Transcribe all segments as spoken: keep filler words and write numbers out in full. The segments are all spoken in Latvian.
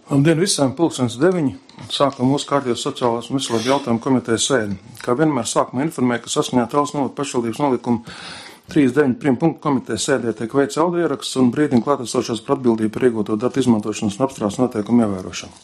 Labdien visiem, pulkstens deviņi. Sākam mūsu kārtības sociālās un veselības jautājumu komitejas sēdi. Kā vienmēr sākumā informēja, ka saskaņā Talsu novada pašvaldības nolikuma trīsdesmit deviņi pirmā punktu komitejas sēdē tiek veikts audio ieraksts un brīdina klātesošos par atbildību par iegūto datu izmantošanas un apstrādes noteikumu ievērošanu.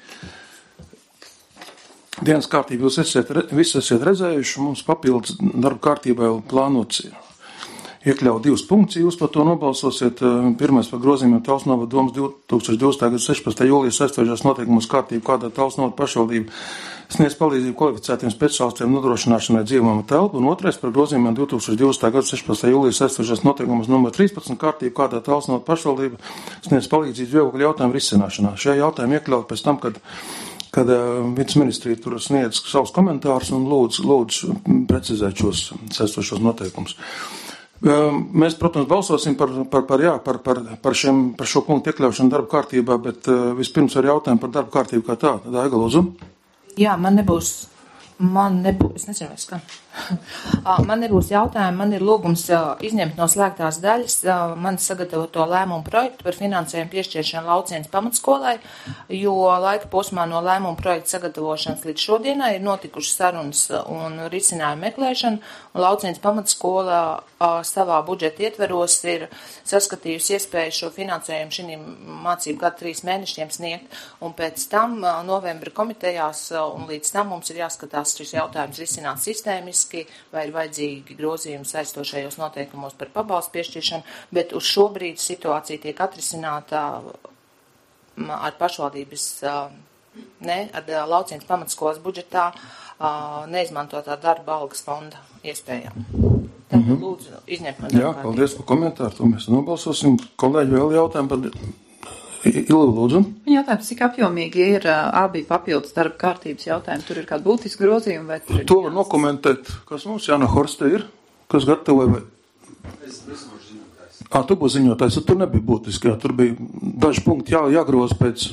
Dienas kārtību jūs esiet, visi esat redzējuši, mums papildus darba kārtībā jau plānots iekļaut divus punktus, jūs par to nobalsosiet. Pirmais par grozījumiem Talsu novada domas divi tūkstoši divdesmitā gada sešpadsmitā jūlijā saistošās noteikumus kārtību, kādā Talsu novada pašvaldība sniedz palīdzību kvalificētiem speciālistiem nodrošināšanai dzīvojama telpa, un otrais par grozījumiem divi tūkstoši divdesmitā gada sešpadsmitā jūlijā saistošās noteikumus numur trīspadsmit kārtību, kādā Talsu novada pašvaldība sniedz palīdzību vieglu jautājumu risināšanā. Šie jautājumi iekļaut pēc tam, kad kad uh, viceministrija tur sniedz savus komentārus un lūdz, lūdz precizēt šos saistošos noteikumus. Mēs, protams, balsosim par, par, par, jā, par, par, par, šiem, par šo punktu iekļaušanu darba kārtībā, bet uh, vispirms ar jautājumu par darba kārtību kā tā. Daiga, lūdzu. Jā, man nebūs, man nebūs, es nezinu, vai skan. Man nebūs jautājumi, man ir lūgums izņemt no slēgtās daļas man sagatavoto lēmumu projektu par finansējumu piešķiršanu Laucienas pamatskolai, jo laika posmā no lēmumu projekta sagatavošanas līdz šodienai ir notikušas sarunas un risinājumu meklēšana, un Laucienas pamatskola savā budžeta ietveros ir saskatījusi iespēju šo finansējumu šīm mācību gadu trīs mēnešiem sniegt, un pēc tam novembra komitejās, un līdz tam mums ir jāskatās šis jautājums risināt sistēmiski, vai ir vajadzīgi grozījumi saistošajos noteikumos par pabalstu piešķiršanu, bet uz šo brīdi situācija tiek atrisināta ar pašvaldības, ne, ar Laucienas pamatskolas budžetā neizmantotā darba algas fonda iespējām. Tad mm-hmm. lūdzu izņemt no darba. Jā, paldies par komentāru, to mēs nobalsosim. Kolēģi vēl jautājumu par Ilu, lūdzu. Jautājums, cik apjomīgi ir abi papildus darba kārtības jautājumi? Tur ir kāda būtiska grozījuma vai tur ir? To var nokomentēt, kas mums Jāna Horste ir, kas gatavoja vai? Es esmu ziņotājs. Ā, tu būs ziņotājs, tur nebija būtiski, jā, tur bija daži punkti jā, jāgroz pēc.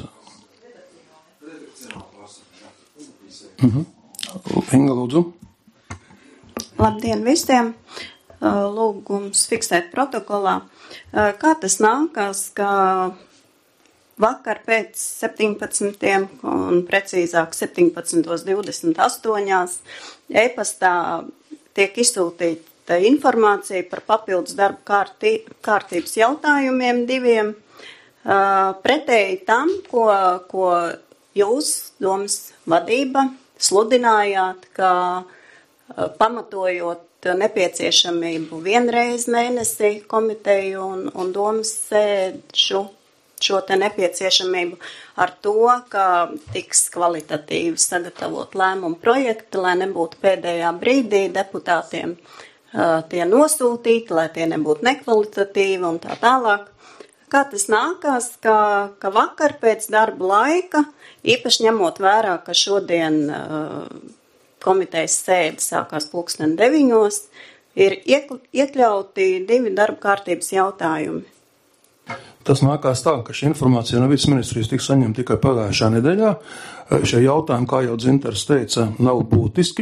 Mhm. Inga, lūdzu. Labdien visiem! Lūgums fiksēt protokolā. Kā tas nākās, ka vakar pēc septiņpadsmitiem un precīzāk septiņpadsmit divdesmit astoņi e-pastā tiek izsūtīta informācija par papildus darba kārtī, kārtības jautājumiem diviem, pretēji tam, ko, ko jūs, domas vadība, sludinājāt, ka pamatojot nepieciešamību vienreiz mēnesī komiteju un, un domas sēdšu šo te nepieciešamību ar to, ka tiks kvalitatīvi sagatavot lēmumu projektu, lai nebūtu pēdējā brīdī deputātiem uh, tie nosūtīti, lai tie nebūtu nekvalitatīvi un tā tālāk. Kā tas nākās, ka, ka vakar pēc darba laika, īpaši ņemot vērā, ka šodien uh, komitejas sēde sākās pulksten deviņos, ir iekļauti divi darba kārtības jautājumi. Tas nākās tā, ka šī informācija no viceministrijas tika saņemta tikai pagājušā nedēļā. Šie jautājumi, kā jau Dzintars teica, nav būtiski.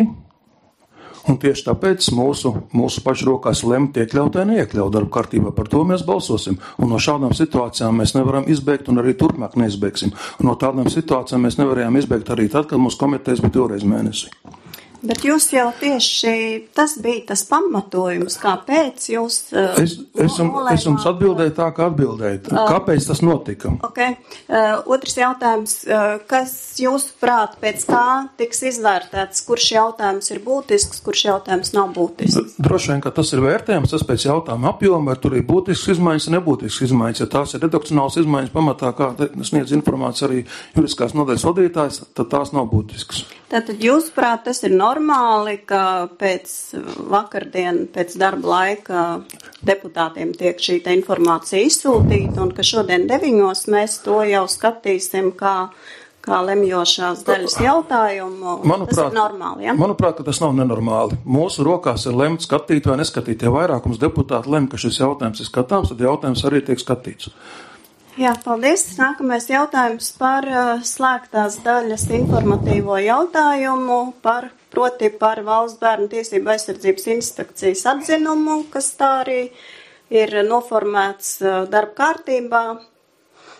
Un tieši tāpēc mūsu, mūsu pašu rokās lemt iekļaut vai neiekļaut darba kārtībā. Par to mēs balsosim. Un no šādām situācijām mēs nevaram izbēgt un arī turpmāk neizbēgsim. Un no tādām situācijām mēs nevarējām izbēgt arī tad, kad mūsu komitejas bija divreiz mēnesī. Bet jūs jau tieši, tas bija tas pamatojums, kāpēc jūs... Uh, es, es, jums, es jums atbildēju tā, kā atbildēju. Kāpēc tas notika? Ok. Uh, otrs jautājums, uh, kas jūsuprāt pēc kā tiks izvērtēts, kurš jautājums ir būtisks, kurš jautājums nav būtisks? Droši vien, ka tas ir vērtējums, tas pēc jautājuma apjoma, vai tur ir būtisks izmaiņas, nebūtisks izmaiņas. Ja tās ir redakcionāls izmaiņas pamatā, kā sniedz informāciju arī juridiskās nodaļas vadītājs, tad tās nav būtiskas. Tātad jūsuprāt, tas ir normāli, ka pēc vakardien, pēc darba laika deputātiem tiek šī informācija izsūtīta un ka šodien deviņos mēs to jau skatīsim kā, kā lemjošās daļas jautājumu. Manuprāt, tas ir normāli, ja? Manuprāt, ka tas nav nenormāli. Mūsu rokās ir lemt skatīt vai neskatīt. Ja vairākums deputāti lem, ka šis jautājums ir skatāms, tad jautājums arī tiek skatīts. Jā, paldies. Nākamais jautājums par uh, slēgtās daļas informatīvo jautājumu, par, proti par Valsts bērnu tiesību aizsardzības inspekcijas atzinumu, kas tā arī ir noformēts uh, darba kārtībā.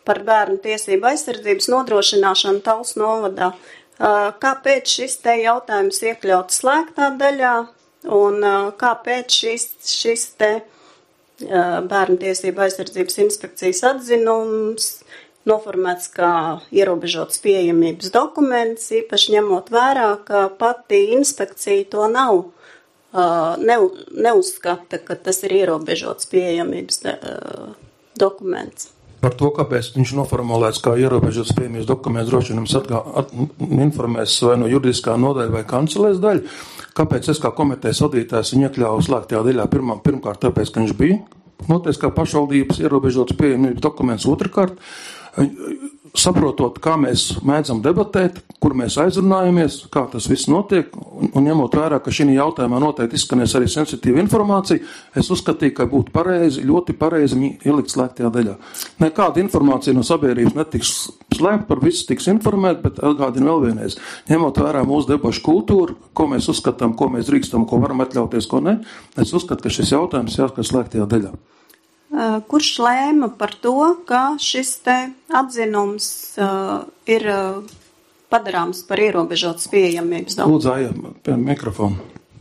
par bērnu tiesību aizsardzības nodrošināšanu Talsu novadā. Kāpēc šis te jautājums iekļauts slēgtā daļā un kāpēc šis, šis te bērnu tiesību aizsardzības inspekcijas atzinums noformēts kā ierobežots pieejamības dokuments, īpaši ņemot vērā, ka pati inspekcija to nav, ne, neuzskata, ka tas ir ierobežots pieejamības dokuments. Par to, kāpēc viņš noformulēts kā ierobežots pieejamības dokuments, droši vien jums atgā, at, informēs vai no juridiskā nodaļa vai kancelēs daļa. Kāpēc es kā komitejas vadītājs viņu iekļāvu slēgtajā daļā? Pirmā, pirmkārt, tāpēc, ka viņš bija noteikts kā pašvaldības ierobežots pieejamības dokuments. Otrkārt, saprotot, kā mēs mēdzam debatēt, kur mēs aizrunājamies, kā tas viss notiek, un, un ņemot vērā, ka šī jautājumā noteikti izskanēs arī sensitīva informācija, es uzskatīju, ka būtu pareizi, ļoti pareizi viņi ielikt slēgtajā daļā. Nekāda informācija no sabiedrības netiks slēgta, par visu tiks informēt, bet atgādinu vēl vienreiz, ņemot vērā mūsu debašu kultūru, ko mēs uzskatām, ko mēs drīkstam, ko varam atļauties, ko ne, es uzskatu, ka šis jautājums jāskat slēgtajā daļā. Kurš lēma par to, ka šis te atzinums uh, ir uh, padarāms par ierobežotas pieejamības dokumentu? Lūdzu, Aija, pie mikrofonu.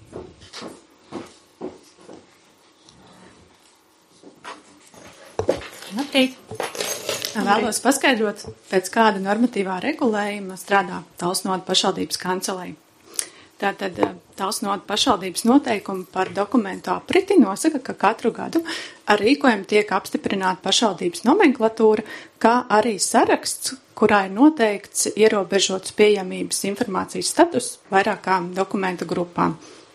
Labrīt! Vēlos paskaidrot, pēc kāda normatīvā regulējuma strādā Talsu novada pašvaldības kancelei. Tātad Talsu novada pašvaldības noteikumi par dokumentu apriti nosaka, ka katru gadu ar rīkojumu tiek apstiprināta pašvaldības nomenklatūra, kā arī saraksts, kurā ir noteikts ierobežots pieejamības informācijas status vairākām dokumentu grupām.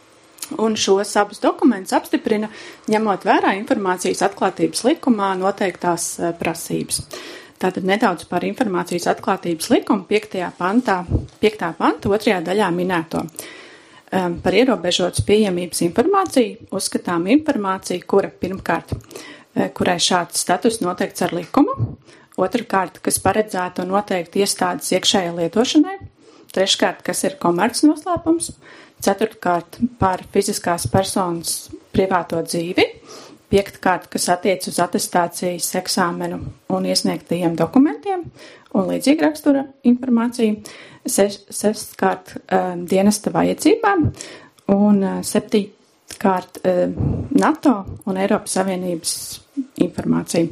Un šos abus dokumentus apstiprina, ņemot vērā informācijas atklātības likumā noteiktās prasības. Tātad nedaudz par informācijas atklātības likumu piektajā pantā, piektā panta otrajā daļā minēto. Um, par ierobežotas pieejamības informāciju uzskatām informāciju, kura pirmkārt, kurai šāds status noteikts ar likumu, otrkārt, kas paredzēta un noteikti iestādes iekšējai lietošanai, treškārt, kas ir komercnoslēpums, ceturtkārt, par fiziskās personas privāto dzīvi, piektkārt, kas attiec uz atestācijas eksāmenu un iesniegtajiem dokumentiem un līdzīga rakstura informāciju, Seš, sestkārt um, dienesta vajadzībām un uh, septītkārt um, NATO un Eiropas Savienības informāciju.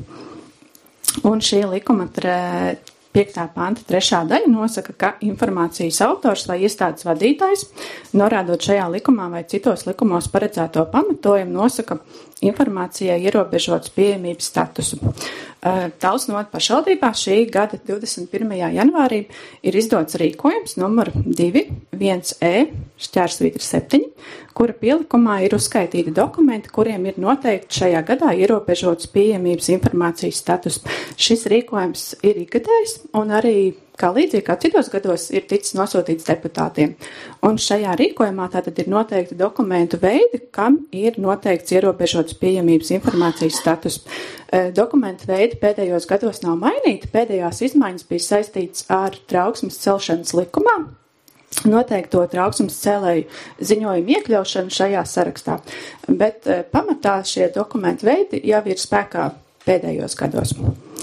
Un šī likuma tre, piektā panta trešā daļa nosaka, ka informācijas autors vai iestādes vadītājs, norādot šajā likumā vai citos likumos paredzēto pamatojumu, nosaka informācijai ierobežots pieejamības statusu. Talsu novada pašvaldībā šī gada divdesmit pirmajā janvārī ir izdots rīkojums numur divi viens E šķērsvītra septiņi, kura pielikumā ir uzskaitīti dokumenti, kuriem ir noteikti šajā gadā ierobežots pieejamības informācijas status. Šis rīkojums ir ikgadējs un arī, kā līdzīgi kā citos gados, ir ticis nosūtīts deputātiem. Un šajā rīkojumā tātad ir noteikti dokumentu veidi, kam ir noteikts ierobežots pieejamības informācijas status. Dokumentu veidi pēdējos gados nav mainīti, pēdējās izmaiņas bija saistītas ar trauksmes celšanas likumā, noteikto trauksmes cēlēju ziņojumu iekļaušanu šajā sarakstā. Bet pamatā šie dokumentu veidi jau ir spēkā pēdējos gados.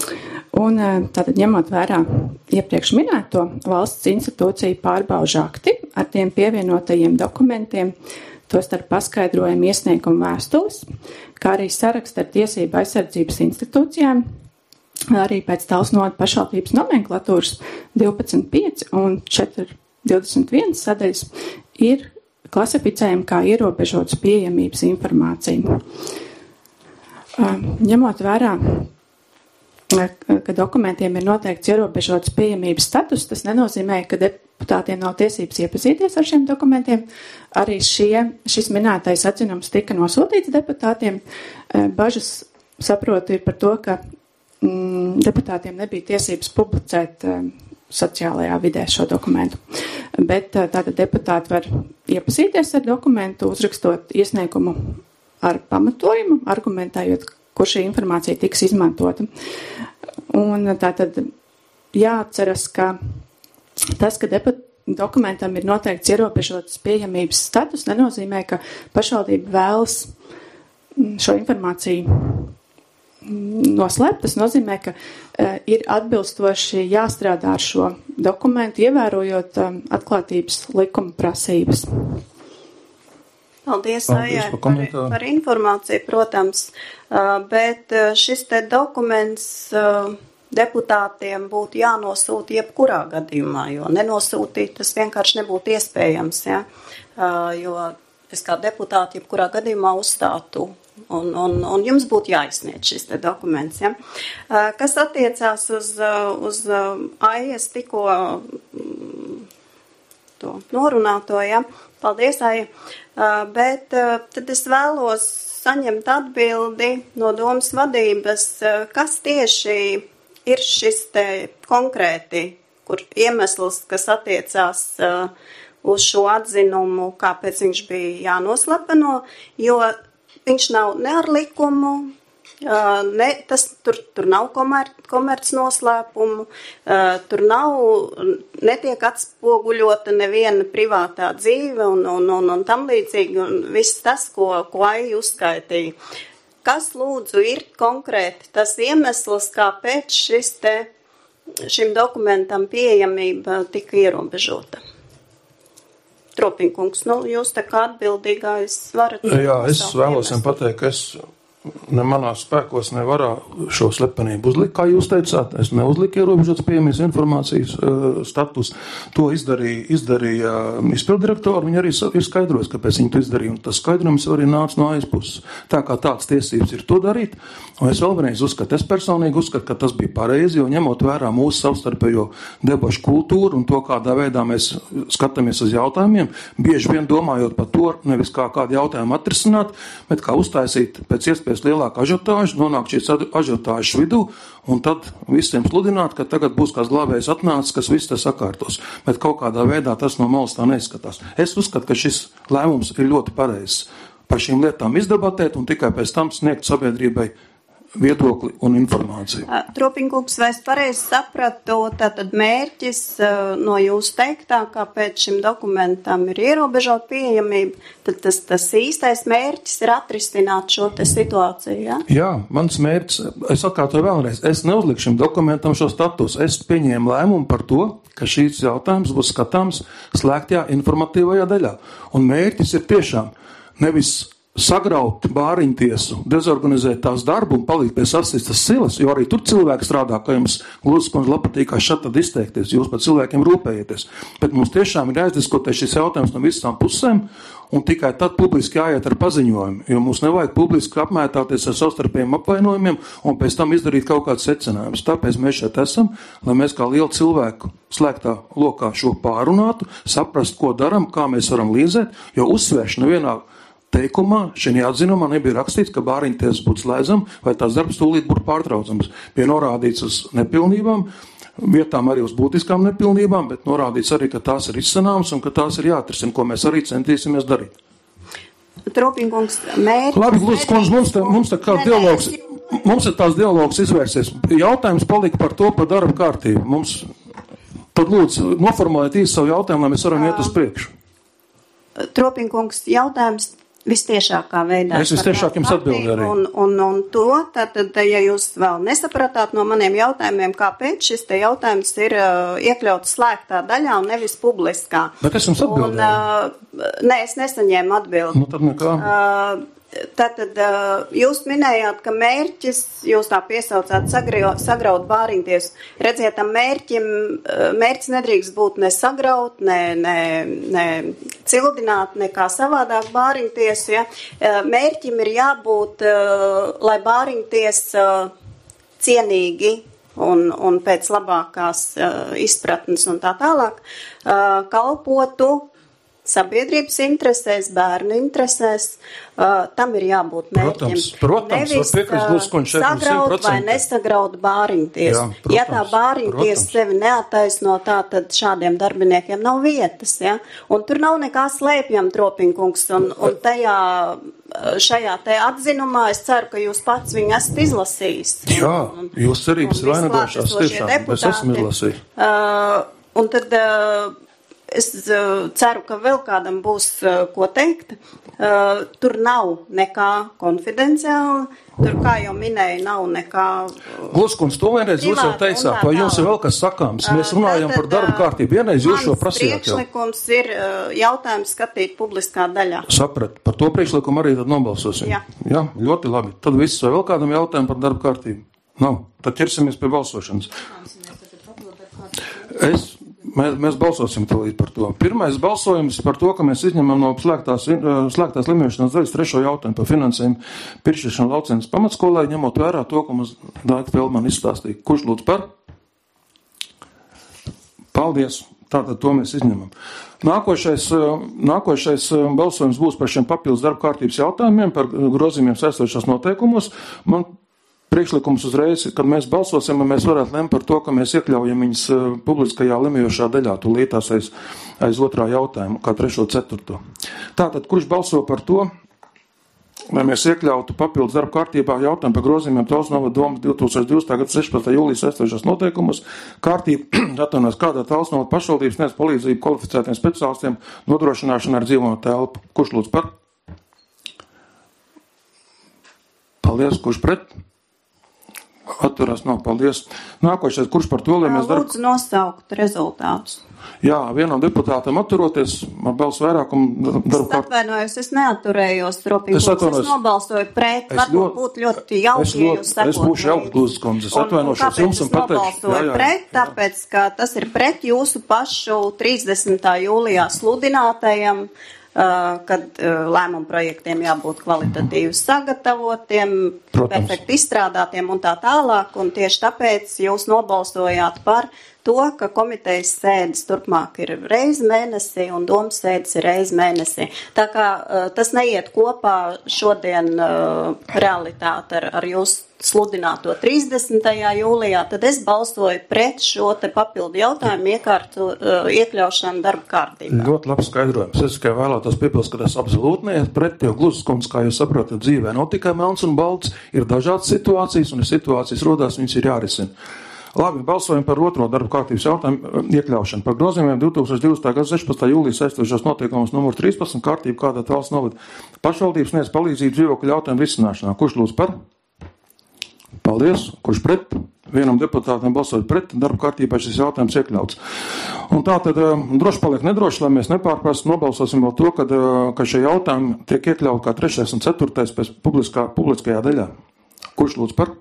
Un tātad ņemot vērā iepriekš minēto valsts institūciju pārbaužu akti ar tiem pievienotajiem dokumentiem, tostarp paskaidrojumu iesniegumu vēstules, kā arī sarakstu ar tiesību aizsardzības institūcijām, arī pēc Talsu novada pašvaldības nomenklatūras divpadsmit pieci un četri divdesmit viens sadaļas ir klasificējumi kā ierobežotas pieejamības informācija. Ņemot vērā, ka dokumentiem ir noteikts ierobežots pieejamības status, tas nenozīmē, ka deputātiem nav tiesības iepazīties ar šiem dokumentiem. Arī šie, šis minētais atzinums tika nosūtīts deputātiem. Bažas, saprotu, ir par to, ka mm, deputātiem nebija tiesības publicēt mm, sociālajā vidē šo dokumentu. Bet tātad deputāti var iepazīties ar dokumentu, uzrakstot iesniegumu ar pamatojumu, argumentējot, kur šī informācija tiks izmantota. Un tātad jāatceras, ka tas, ka deputāti dokumentam ir noteikts ierobežotas pieejamības status, nenozīmē, ka pašvaldība vēlas šo informāciju noslēpt. Tas nozīmē, ka uh, ir atbilstoši jāstrādā ar šo dokumentu, ievērojot um, atklātības likuma prasības. Paldies, Paldies Aijai, par par, komentāru. par informāciju, protams, uh, bet uh, šis te dokuments uh, deputātiem būtu jānosūta jebkurā gadījumā, jo nenosūtīt tas vienkārši nebūtu iespējams, ja? uh, jo es kā deputāti jebkurā gadījumā uzstātu un, un, un jums būtu jāizsniedz šis te dokuments. Ja? Uh, kas attiecās uz, uh, uz uh, Aijas tikko mm, to norunāto, ja? Paldies, Aija. Uh, bet uh, tad es vēlos saņemt atbildi no domas vadības, uh, kas tieši ir šis te konkrēti, kur iemesls, kas attiecās uh, uz šo atzinumu, kāpēc viņš bija jānoslepeno, jo viņš nav ne ar likumu, uh, ne, tas, tur, tur nav komer, komerc noslēpumu, uh, tur nav, netiek atspoguļota neviena privātā dzīve un, un, un, un tam līdzīgi, un viss tas, ko, ko Aija uzskaitīja. Kas lūdzu ir konkrēti tas iemesls, kāpēc šis te, šim dokumentam pieejamība tika ierobežota? Tropiņkungs, nu, jūs tā kā atbildīgais varat... Jā, es vēlos jums pateikt, ka es ne manā spēkos nevarā šo slepenību uzlikt, kā jūs teicāt. Es neuzliku ierobežotas pieejamības informācijas uh, status. To izdarīja, izdarīja izpildirektori. Viņi arī ir skaidros, kāpēc viņi to izdarīja. Un tas skaidrums arī nāca no aizpuses. Tā kā tāds tiesības ir to darīt. Un es vēl vienreiz uzskatu, es personīgi uzskatu, ka tas bija pareizi, jo ņemot vērā mūsu savstarpējo debašu kultūru un to, kādā veidā mēs skatāmies uz jautājumiem, bieži vien domājot par to, nevis kā kādu jautājumu atrisināt, bet kā uztaisīt pēc iespējas lielāku ažiotāžu, nonākt šīs ažiotāžas vidū, un tad visiem sludināt, ka tagad būs kāds glābējs atnācis, kas viss te sakārtos. Bet kaut kādā veidā tas no malas tā neizskatās. Es uzskatu, ka šis lēmums ir ļoti pareizs. Par šīm lietām izdebatēt un tikai pēc tam sniegt sabiedrībai viedokli un informāciju. Tropiņkungs, vai es pareizi sapratu, tātad mērķis no jūsu teiktā, kāpēc šim dokumentam ir ierobežot pieejamību, tad tas, tas īstais mērķis ir atrisināt šo te situāciju, ja? Jā, mans mērķis, es atkārtoju vēlreiz, es neuzliku šim dokumentam šo status, es pieņēmu lēmumu par to, ka šīs jautājums būs skatāms slēgtajā informatīvajā daļā. Un mērķis ir tiešām nevis sagraut bāriņtiesu, dezorganizēt tās darbu un palikt pie sasistas silas, jo arī tur cilvēki strādā, ka jums Glūzes kundze patīk šat tad izteikties, jūs par cilvēkiem rūpējieties. Bet mums tiešām ir jāizdiskutē šis jautājums no visām pusēm un tikai tad publiski jāiet ar paziņojumu, jo mums nevajag publiski apmētāties ar savstarpējiem apvainojumiem un pēc tam izdarīt kaut kādus secinājumus. Tāpēc mēs šeit esam, lai mēs kā lielu cilvēku slēgtā lokā šo pārunātu, saprast, ko daram, kā mēs varam līdzēt, jo uzsvēršana vienā teikumā, šajā atzinumā nebija rakstīts, ka bāriņtiesas būtu slēdzama vai tās darbs tūlīt būtu pārtraucams. Bija norādīts uz nepilnībām, vietām arī uz būtiskām nepilnībām, bet norādīts arī, ka tās ir izsanāmas un ka tās ir jāatrisina, ko mēs arī centīsimies darīt. Tropiņkungs, mērķis... Labi, Glūzes kundze, mums te, mums te kā dialogs, mums ir tās dialogs izvērsies. Jautājums palika par to, par darba kārtību. Mums, tad lūdzu, noformulēt īsti savu jautājumu, lai mēs varam iet uz priekšu. Tropiņkungs, jautājums vistiešākā veidā. Es vistiešāk jums atbildu arī. Un, un, un to, tātad, ja jūs vēl nesapratāt no maniem jautājumiem, kāpēc šis te jautājums ir uh, iekļauts slēgtā daļā un nevis publiskā. Bet es jums atbildu. Un, uh, nē, es nesaņēmu atbildi. Nu, tad nekā. Uh, Tātad jūs minējāt, ka mērķis, jūs tā piesaucāt sagraut, sagraut bāriņtiesu. Redziet, tam mērķim, mērķis nedrīkst būt ne sagraut, ne, ne, ne cildināt, nekā savādāk bāriņtiesu. Ja? Mērķim ir jābūt, lai bāriņtiesa cienīgi un, un pēc labākās izpratnes un tā tālāk kalpotu sabiedrības interesēs, bērnu interesēs, uh, tam ir jābūt mērķim. Protams, protams, nevis uh, sagraut vai nesagraut bāriņtiesu. Jā, ja tā bāriņtiesa sevi neataisno, tā tad šādiem darbiniekiem nav vietas, ja? Un tur nav nekā slēpjam, Tropiņkungs, un, un tajā, šajā te atzinumā es ceru, ka jūs pats viņu esat izlasījis. Jā, jūs cerības ir vainagošās tiešām, mēs esam izlasījuši. Uh, un tad... Uh, es ceru, ka vēl kādam būs ko teikt. Tur nav nekā konfidenciāla, tur, kā jau minēju, nav nekā... Gluskundz, to vienreiz jūs jau teicāt, vai jums ir vēl kas sakāms? Mēs runājam par darba kārtību, vienreiz jūs šo prasījāt jau. Mans priekšlikums ir jautājums skatīt publiskā daļā. Saprat, par to priekšlikumu arī tad nobalsosim. Jā. Jā, ļoti labi. Tad viss, vai vēl kādam jautājumu par darba kārtību? Nav. Tad ķersimies pie balsošanas. Es, mēs, mēs balsosim tūlīt par to. Pirmais balsojums par to, ka mēs izņemam no slēgtās, slēgtās limēšanas daļas trešo jautājumu par finansējumu pirkšanu Laucienas pamatskolai, ņemot vērā to, ko mums Dāka Feldmana izstāstīja. Kurš lūdz par? Paldies. Tātad to mēs izņemam. Nākošais, nākošais balsojums būs par šiem papildus darba kārtības jautājumiem, par grozījumiem saistošās noteikumos. Man priekšlikums uzreiz, kad mēs balsosim, mēs varētu lemt par to, ka mēs iekļaujam viņas publiskajā limējošā daļā, tūlītās aiz, aiz otrā jautājuma, kā trešo ceturto. Tātad, kurš balso par to, lai mēs iekļautu papildus darba kārtībā jautājumu par grozījumiem Tausnova domas divtūkstoš divdesmitā gada sešpadsmitā jūlijas saistošās noteikumus, kārtība atvainojas kādā Tausnova pašvaldības sniedz palīdzību kvalificētiem speciālistiem nodrošināšana ar dzīvojamo telpu. Kurš lūdz par? Paldies, kurš pret? Atturās nav, paldies. Nākošais, kurš par to, lai mēs darbu... Lūdzu nosaukt rezultātus. Jā, vienam deputātam atturoties, ar balsu vairākumu darbu kārt... Es atvainojos, es neatturējos, Ropīgums, es, es nobalsoju pret, es varbūt ļoti, būt ļoti jauki, ja jūs sekot. Es būšu jauki, Glūzes, es atvainošos jums un pateikšu. Kāpēc es nobalsoju pret? Tāpēc, ka tas ir pret jūsu pašu trīsdesmitā jūlijā sludinātajam, kad lēmumu projektiem jābūt kvalitatīvi sagatavotiem, Protams. Perfekti izstrādātiem un tā tālāk, un tieši tāpēc jūs nobalsojāt par to, ka komitejas sēdes turpmāk ir reizi mēnesī un domas sēdes ir reizi mēnesī. Tā kā uh, tas neiet kopā šodien uh, realitāte ar, ar jūsu sludināto trīsdesmitajā jūlijā, tad es balsoju pret šo te papildu jautājumu iekārtu, uh, iekļaušanu darba kārtībā. Ļoti labs skaidrojums. Es tikai vēlētos piebilst, ka tas absolūti neiet pret, jo Glūzes kundze, kā jūs saprotat, dzīvē nav tikai melns un balts, ir dažādas situācijas, un ja situācijas rodās, viņas ir jārisina. Labi, balsojam par otro darba kārtības jautājumu iekļaušanu. Par grozījumiem divtūkstoš divdesmitā gada sešpadsmitā jūlijas saistošās noteikumus numur trīspadsmit kārtību, kādā valsts novada pašvaldības sniedz palīdzību dzīvokļu jautājumu risināšanā. Kurš lūdz par? Paldies. Kurš pret? Vienam deputātam balsot pret, darba kārtībā šis jautājums iekļauts. Un tā tad droši paliek nedroši, lai mēs nepārprastu, nobalsosim vēl to, kad, ka šie jautājumi tiek iekļaut kā trešais un ceturtais pēc publiskā, publiskajā daļā. Kurš lūdz par?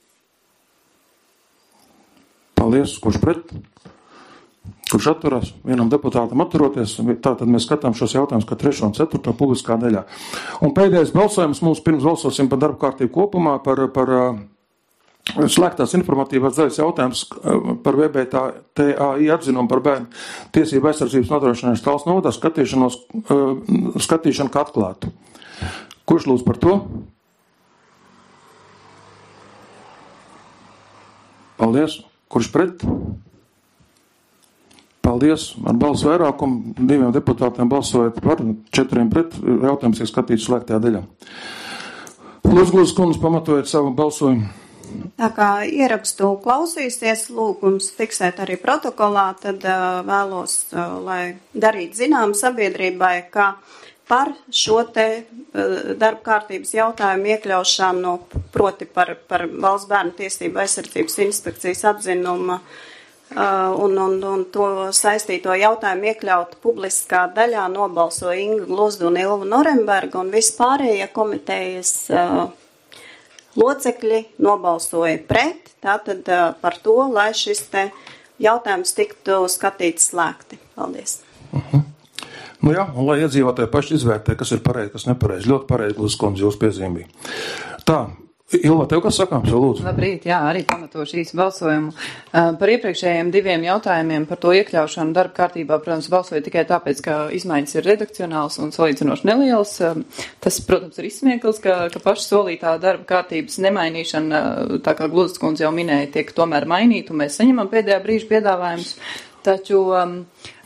Paldies, kurš pret? Kurš atturās? Vienam deputātam atturoties, tātad mēs skatām šos jautājumus kā trešo un ceturto publiskā daļā. Un pēdējais balsojums mums pirms balsosim par darba kārtību kopumā, par, par slēgtās informatīvās daļas jautājums par V B T A I atzinumu par bērnu tiesību aizsardzības nodrošināšanas Talsu novadā skatīšanos, skatīšanu kā atklātu. Kurš lūdz par to? Paldies. Kurš pret? Paldies. Ar balsu vairākumu diviem deputātiem balsojot par, četriem pret, jautājums ir skatīts slēgtajā daļā. Lūdzu, Glūzes kundze, pamatojot savu balsojumu. Tā kā ierakstu klausīsies, lūgums fiksēt arī protokolā, tad uh, vēlos, uh, lai darīt zinām sabiedrībai, ka par šo te uh, darba kārtības jautājumu iekļaušanu, proti par, par Valsts bērnu tiesību aizsardzības inspekcijas atzinuma uh, un, un, un to saistīto jautājumu iekļaut publiskā daļā nobalso Inga Gluzdu un Ilva Noremberga, un vispārējie komitejas uh, locekļi nobalsoja pret, tātad uh, par to, lai šis te jautājums tiktu skatīts slēgti. Paldies. Uh-huh. Nu jā, un lai iedzīvotāji paši izvērtē, kas ir pareizi, kas nepareizi. Ļoti pareizi, Glūzes kundze, jūs piezīmīgi. Tā, Ilva, tev kas sakāms, jau lūdzu? Labrīt, jā, arī pamatošu īsu balsojumu. Uh, par iepriekšējiem diviem jautājumiem par to iekļaušanu darba kārtībā, protams, balsoju tikai tāpēc, ka izmaiņas ir redakcionāls un salīdzinoši nelielas. Uh, tas, protams, ir izsmieklis, ka, ka paša solītā darba kārtības nemainīšana, tā kā Glūzes kundze jau minēja, tiek tomēr mainīta, un mēs saņemam pēdējā brīža piedāvājumus. Taču um,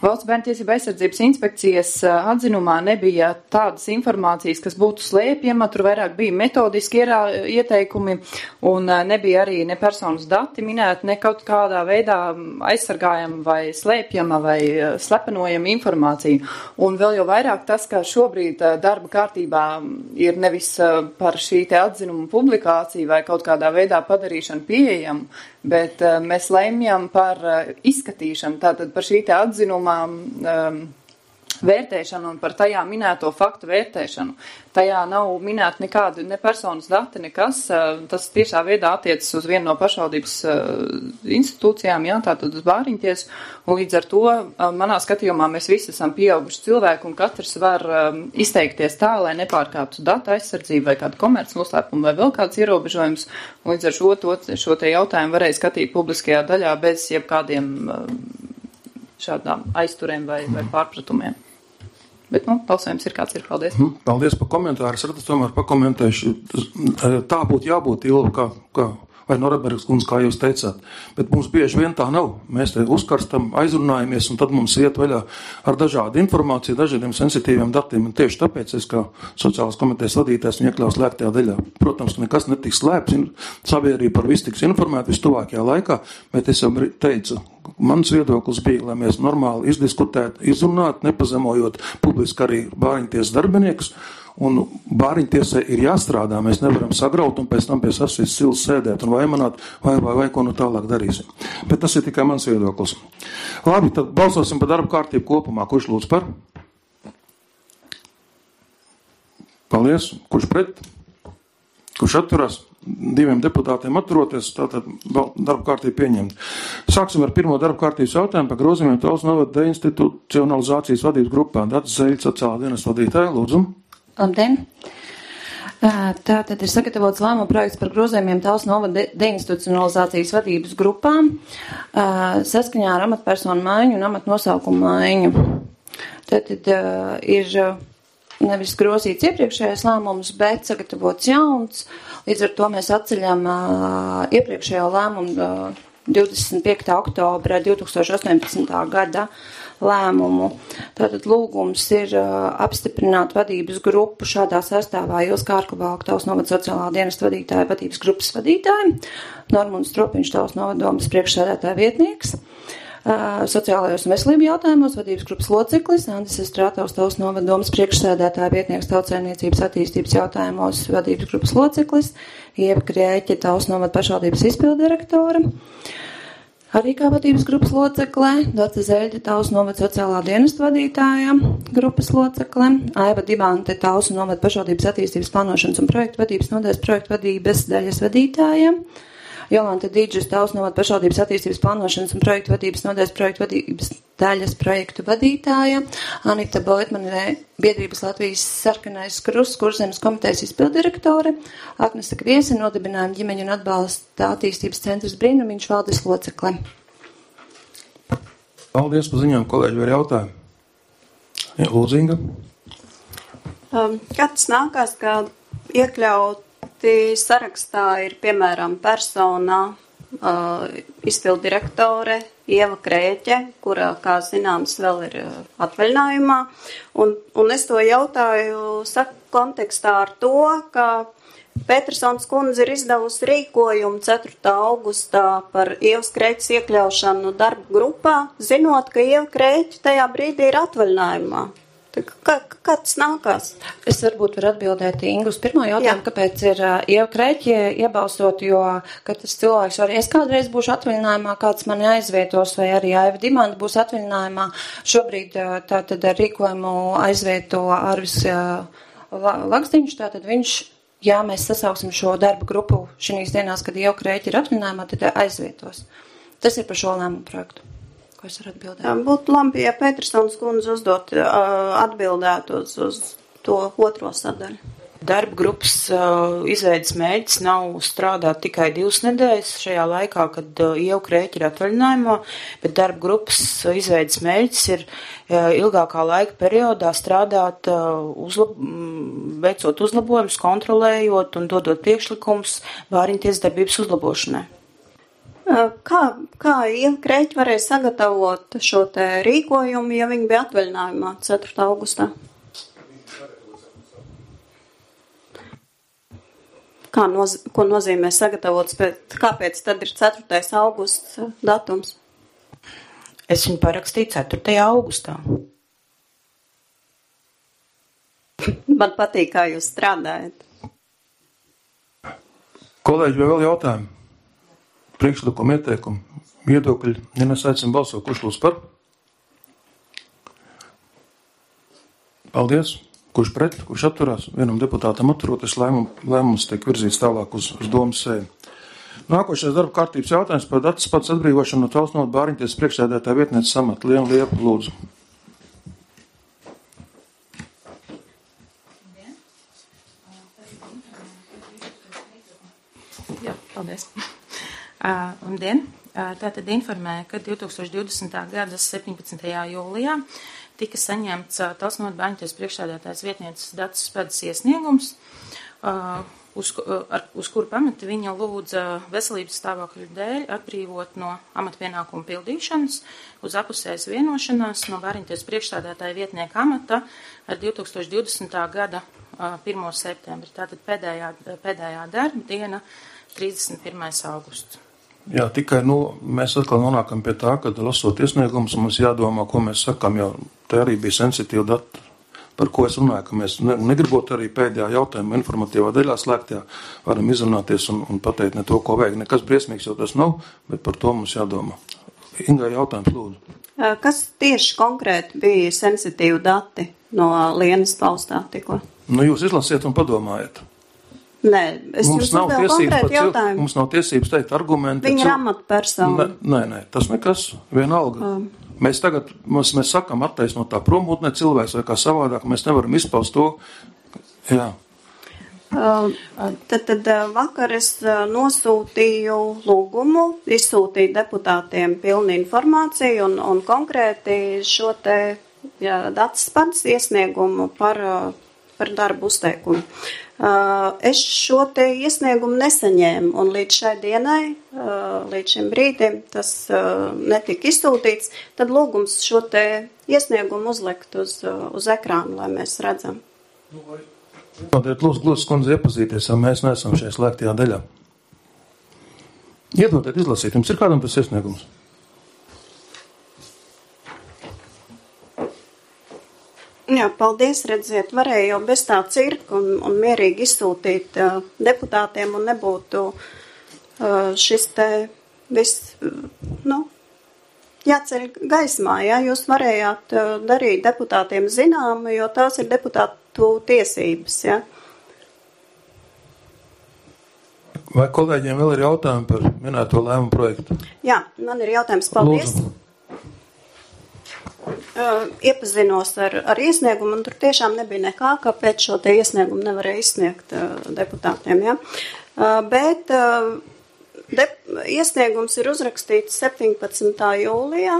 Valsts bērntiesība aizsardzības inspekcijas atzinumā nebija tādas informācijas, kas būtu slēpjama, tur vairāk bija metodiski ieteikumi un nebija arī ne personas dati minēti, ne kaut kādā veidā aizsargājama vai slēpjama vai slepenojama informācija. Un vēl jau vairāk tas, ka šobrīd darba kārtībā ir nevis par šī te atzinumu publikāciju vai kaut kādā veidā padarīšanu pieejamu, bet uh, mēs lemjam par uh, izskatīšanu, tātad par šī te atzinumā um, vērtēšanu un par tajā minēto faktu vērtēšanu. Tajā nav minēta nekāda ne personas dati, nekas. Uh, tas tiešā veidā attiecas uz vienu no pašvaldības uh, institūcijām, jā, tātad uz Bāriņties, un līdz ar to uh, manā skatījumā mēs visi esam pieauguši cilvēki un katrs var um, izteikties tā, lai nepārkāptu datu aizsardzību vai kādu komerc noslēpumu vai vēl kāds ierobežojums. Un līdz ar šo, to, šo te jautājumu varēja skatīt publiskajā daļā bez jebkādiem šādām aizturēm vai, vai pārpratumiem. Bet, nu, balsojums ir kāds ir. Paldies. Paldies par komentāru. Es redzu, tomēr pakomentēšu. Tā būtu jābūt, Ilva, kā, kā vai Norebergas kundze, kā jūs teicāt. Bet mums bieži vien tā nav. Mēs te uzkarstam, aizrunājamies, un tad mums iet vaļā ar dažādu informāciju, dažādiem sensitīviem datiem. Un tieši tāpēc es kā sociālas komitejas vadītājs un iekļaus slēgtajā daļā. Protams, ka nekas netiks slēpts, sabiedrība par visu tiks informēta vistuvākajā laikā, bet es jau teicu, mans viedoklis bija, lai mēs normāli izdiskutētu, izrunātu, nepazemojot publiski arī Bāriņtiesas darbiniekus. Un Bāriņtiesai ir jāstrādā, mēs nevaram sagraut un pēc tam pie sasvīs silas sēdēt un vaimanāt, vai, vai, vai ko nu tālāk darīsim. Bet tas ir tikai mans viedoklis. Labi, tad balsosim par darba kārtību kopumā. Kurš lūdz par? Paldies. Kurš pret? Kurš atturās? Diviem deputātiem atturoties, tātad darba kārtība pieņemta. Sāksim ar pirmo darba kārtības jautājumu par grozījumiem Talsu novada deinstitucionalizācijas vadības grupā. Dats Zeļa, sociālā dienas vadītāja, lūdzu. Labdien! Tātad ir sagatavots lēmuma projekts par grozījumiem Talsu novada deinstitucionalizācijas vadības grupām saskaņā ar amatpersonu maiņu un amatnosaukumu maiņu. Tātad ir nevis grozīts iepriekšējais lēmums, bet sagatavots jauns. Līdz ar to mēs atceļam iepriekšējo lēmumu divdesmit piektā oktobra divi tūkstoši astoņpadsmitā gada lēmumu. Tātad lūgums ir uh, apstiprināt vadības grupu šādā sastāvā Ilsa Kārklavāka, Talsu novada sociālā dienesta vadītāja, vadības grupas vadītāja, Normunds Stropiņš, Talsu novada domas priekšsēdētāja vietnieks, uh, sociālajos un veselību jautājumos vadības grupas loceklis, Andis Estrātovs, Talsu novada domas priekšsēdētāja vietnieks, tautsaimniecības attīstības jautājumos vadības grupas loceklis, Ieva Krēķe, Talsu novada pašvaldības izpildirektora. Arī kā vadības grupas locekle, Data Zeļa, Talsu novada sociālā dienesta vadītāja, grupas locekle, Aiva Dimante, Talsu novada pašvaldības attīstības plānošanas un projektu vadības nodaļas projektu vadības daļas vadītāja, Jolanta Dīdžus, Talsu novada pašvaldības attīstības plānošanas un projektu vadības nodaļas projektu vadības daļas projektu vadītāja, Anita Boitmane, biedrības Latvijas sarkanais krusts, Kurzemes komitejas izpildirektore, Agnese Kviese, nodibinājuma ģimeņu un atbalsta attīstības centrs Brīnumiņš valdes locekle. Paldies par ziņām, kolēģi, var jautājumu. Ja, Lūdzinga. Um, Kāds nākās, kā iekļaut sarakstā ir, piemēram, personā uh, izpildirektore Ieva Krēķe, kura, kā zināms, vēl ir uh, atvaļinājumā. Un, un es to jautāju saku kontekstā ar to, ka Petersons kundze ir izdevusi rīkojumu ceturtā augustā par Ievas Krēķes iekļaušanu darba grupā, zinot, ka Ieva Krēķe tajā brīdī ir atvaļinājumā. Kā, kā tas nākās? Es varbūt varu atbildēt Ingu uz pirmo jautājumu, Jā. Kāpēc ir uh, Ieva Krēķe iebalsot, jo katrs cilvēks var, es kādreiz būšu atvaļinājumā, kāds mani aizvietos, vai arī Aiva Dimanta būs atvaļinājumā. Šobrīd uh, tātad ar rīkojumu aizvieto Arvis uh, Lagzdiņš, tātad viņš, jā, mēs sasauksim šo darba grupu šīs dienās, kad Ieva Krēķe ir atvaļinājumā, tad aizvietos. Tas ir par šo lēmumu projektu. Ko es varu atbildēt? Būtu labi, ja Petersons kundze uzdot atbildēt uz, uz to otro sadaļu. Darba grupas uh, izveidas mērķis nav strādāt tikai divas nedēļas šajā laikā, kad uh, Ieva Krēķe ir atvaļinājumā, bet darba grupas uh, izveidas mērķis ir uh, ilgākā laika periodā strādāt, uh, uzlab, veicot uzlabojumus, kontrolējot un dodot priekšlikumus Bāriņtiesas darbības uzlabošanai. Kā, kā Krēķi varēja sagatavot šo te rīkojumu, ja viņi bija atvaļinājumā ceturtā augustā? Kā noz, ko nozīmē sagatavots, pēc, kāpēc tad ir ceturtais augusts datums? Es viņu parakstīju ceturtajā augustā. Man patīk, kā jūs strādājat. Kolēģi, vai vēl jautājumi? Priekšlikumu, ieteikumu, viedokļi. Ja mēs aicam balsot, kurš lūdz par? Paldies. Kurš pret, kurš atturās? Vienam deputātam atturoties, lēmum, lēmums tiek virzīts tālāk uz, uz domas sēdi. Nākošais darba kārtības jautājums par datus pats atbrīvošanu no Tausnotu Bāriņtiesas priekšsēdētāja vietnieces amata. Liena Liepa, lūdzu. Jā, paldies. Uh, labdien. Uh, tātad informēja, ka divtūkstoš divdesmitā gada septiņpadsmitajā jūlijā tika saņemts uh, Tausnotu Bāriņtiesas priekšsēdētājas vietnieces datus pēdas iesniegums, uh, uz, uh, ar, uz kuru pamata viņa lūdza veselības stāvokļu dēļ atbrīvot no amatpienākumu pildīšanas uz apusējas vienošanās no Bāriņtiesas priekšsēdētāja vietnieka amata ar divtūkstoš divdesmitā gada uh, pirmo septembri. Tātad pēdējā, pēdējā darba diena trīsdesmit pirmais augusts. Jā, tikai, nu, mēs atkal nonākam pie tā, ka lasot iesniegumus, mums jādomā, ko mēs sakam, jo te arī bija sensitīva data, par ko es runāju, ka mēs ne, negribot arī pēdējā jautājuma informatīvā daļā slēgtajā varam izrunāties un, un pateikt ne to, ko vajag. Nekas briesmīgs jau tas nav, bet par to mums jādomā. Ingai, jautājums lūdzu. Kas tieši konkrēti bija sensitīvi dati no Lienas paustā tikko? Nu, jūs izlasiet un padomājiet. Nē, es mums jums nav uzdevu konkrēti jautājumu. Mums nav tiesības teikt argumenti. Viņa ir amatpersona. Nē, nē, tas nekas, vienalga. Um. Mēs tagad, mēs, mēs sakam attaisnot tā promotnē cilvēks vai kā savādāk, mēs nevaram izpaust to. Jā. Uh, tad, tad vakar es nosūtīju lūgumu, izsūtīju deputātiem pilnu informāciju un, un konkrēti šo te jā, datus pats iesniegumu par, par darbu uzteikumu. Uh, es šo te iesniegumu nesaņēmu, un līdz šai dienai, uh, līdz šim brīdim, tas uh, netika izsūtīts, tad lūgums šo te iesniegumu uzlikt uz, uh, uz ekrānu, lai mēs redzam. Nodēt, lūdzu, Glūzes kundze iepazīties, ja mēs neesam šajā slēgtajā daļā. Iedodiet izlasīt, jums ir kādam tas iesniegums? Jā, paldies, redziet, varēja jau bez tā cirka un, un mierīgi izsūtīt uh, deputātiem un nebūtu uh, šis te viss, uh, nu, jāceļ gaismā, jā, jūs varējāt uh, darīt deputātiem zināmu, jo tās ir deputātu tiesības, jā. Vai kolēģiem vēl ir jautājumi par minēto lēmumu projektu? Jā, man ir jautājums, paldies. Lūdzu. Uh, iepazinos ar, ar iesniegumu, un tur tiešām nebija nekā, kāpēc šo te iesniegumu nevarēja izsniegt uh, deputātiem, ja? Uh, bet uh, de, iesniegums ir uzrakstīts septiņpadsmitā jūlijā.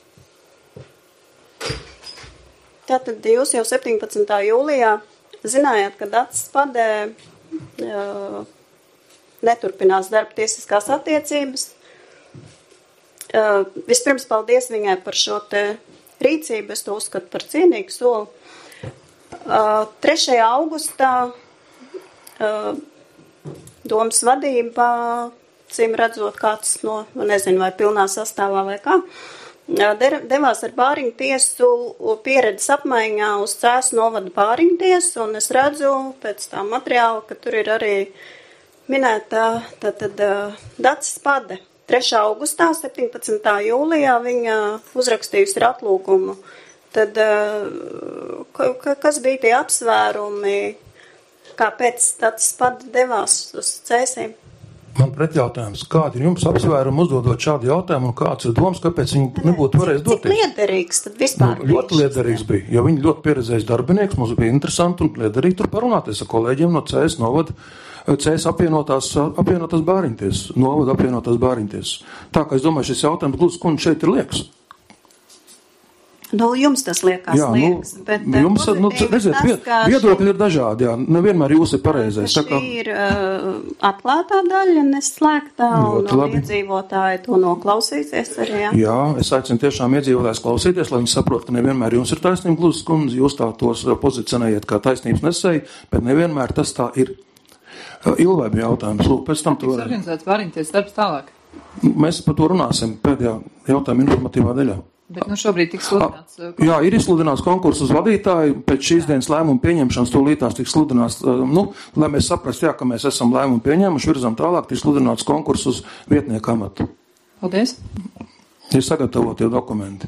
Tātad jūs jau septiņpadsmitā jūlijā zinājāt, ka datus padē uh, neturpinās darba tiesiskās attiecības. Uh, vispirms paldies viņai par šo te rīcību, es to uzskatu par cienīgu soli. Uh, trešajā augustā uh, domas vadībā, cim redzot kāds no, nezinu, vai pilnā sastāvā vai kā, uh, devās ar Bāriņu tiesu pieredzes apmaiņā uz Cēsu novada Bāriņu tiesu, un es redzu pēc tā materiāla, ka tur ir arī minēta tātad uh, datus pade. trešā augustā, septiņpadsmitā jūlijā viņa uzrakstījusi ir atlūgumu. Tad, ka, kas bija tie apsvērumi, kāpēc tāds pat devās uz Cēsīm? Man pretjautājums, kādi ir jums apsvērumi uzdodot šādu jautājumu un kāds ir domas, kāpēc viņi nebūtu varējis doties? Cik liederīgs tad vispār? Nu, ļoti liederīgs bija, jo viņi ļoti pieredzējis darbinieks, mums bija interesanti un liederīgi tur parunāties ar kolēģiem no Cēs novada. Cēs apvienotās, apvienotās Bāriņtiesas, novada apvienotās Bāriņtiesas. Tā kā es domāju, šis jautājums, Glūzes kundze, šeit ir liekas. Nu, jums tas liekas Jā, liekas, nu, bet jums, nu, redziet, tas, vied, viedokļi ir dažādi, jā, nevienmēr jūs ir pareizais. Šī kā... ir uh, atklātā daļa, neslēgtā, un, un iedzīvotāji to noklausīsies arī, jā. Jā, es aicinu tiešām iedzīvotājs klausīties, lai viņi saprot, ka nevienmēr jums ir taisnība, Gluzas kundze, jūs tā tos pozicionējiet kā taisnības nesēji, bet nevienmēr tas tā ir. Ilvai bija jautājums, lūk, pēc tam to varētu. Organizēts varinties darbs tālāk. Mēs par to runāsim pēdējā jautājuma informatīvā daļā. Bet nu šobrīd tiks sludināts. Jā, ir izsludināts konkurss uz vadītāju, pēc šīs dienas lēmuma pieņemšanas tūlītās tiks sludināts, nu, lai mēs saprastu, jā, ka mēs esam lēmumu pieņēmuši, virzam tālāk, tiks sludināts konkurss uz vietnieku amatu. Paldies. Ir sagatavotie dokumenti.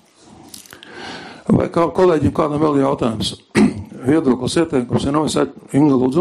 Vai kā kolēģiem kādam vēl jautājums? Viedoklis ieteikums, ja nav, es aicu Inga lūdzu.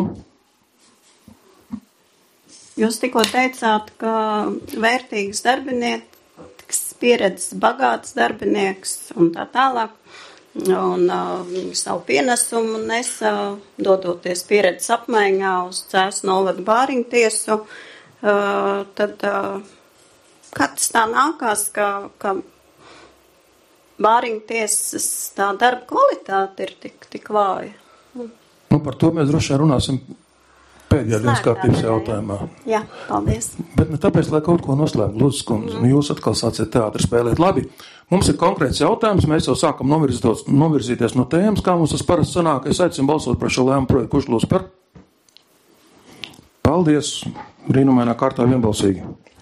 Jūs tikko teicāt, ka vērtīgs darbinieks, pieredzes bagāts darbinieks un tā tālāk, un uh, savu pienesumu nesa, dodoties pieredzes apmaiņā uz Cēsu novada bāriņu tiesu, uh, tad uh, kā tas tā nākās, ka, ka bāriņu tiesas tā darba kvalitāte ir tik, tik vāja? Nu, par to mēs droši vien runāsim pēdējā dienas kārtības jautājumā. Jā, paldies. Bet ne tāpēc, lai kaut ko noslēgtu, Gluzas kundze, mm. jūs atkal sāciet teātri spēlēt. Labi, mums ir konkrēts jautājums, mēs jau sākam novirzīties no tēmas, kā mums tas parasti sanāk. Es aicinu balsot par šo lēmumu projektu, kurš lūdz par? Paldies, brīnumainā kārtā vienbalsīgi.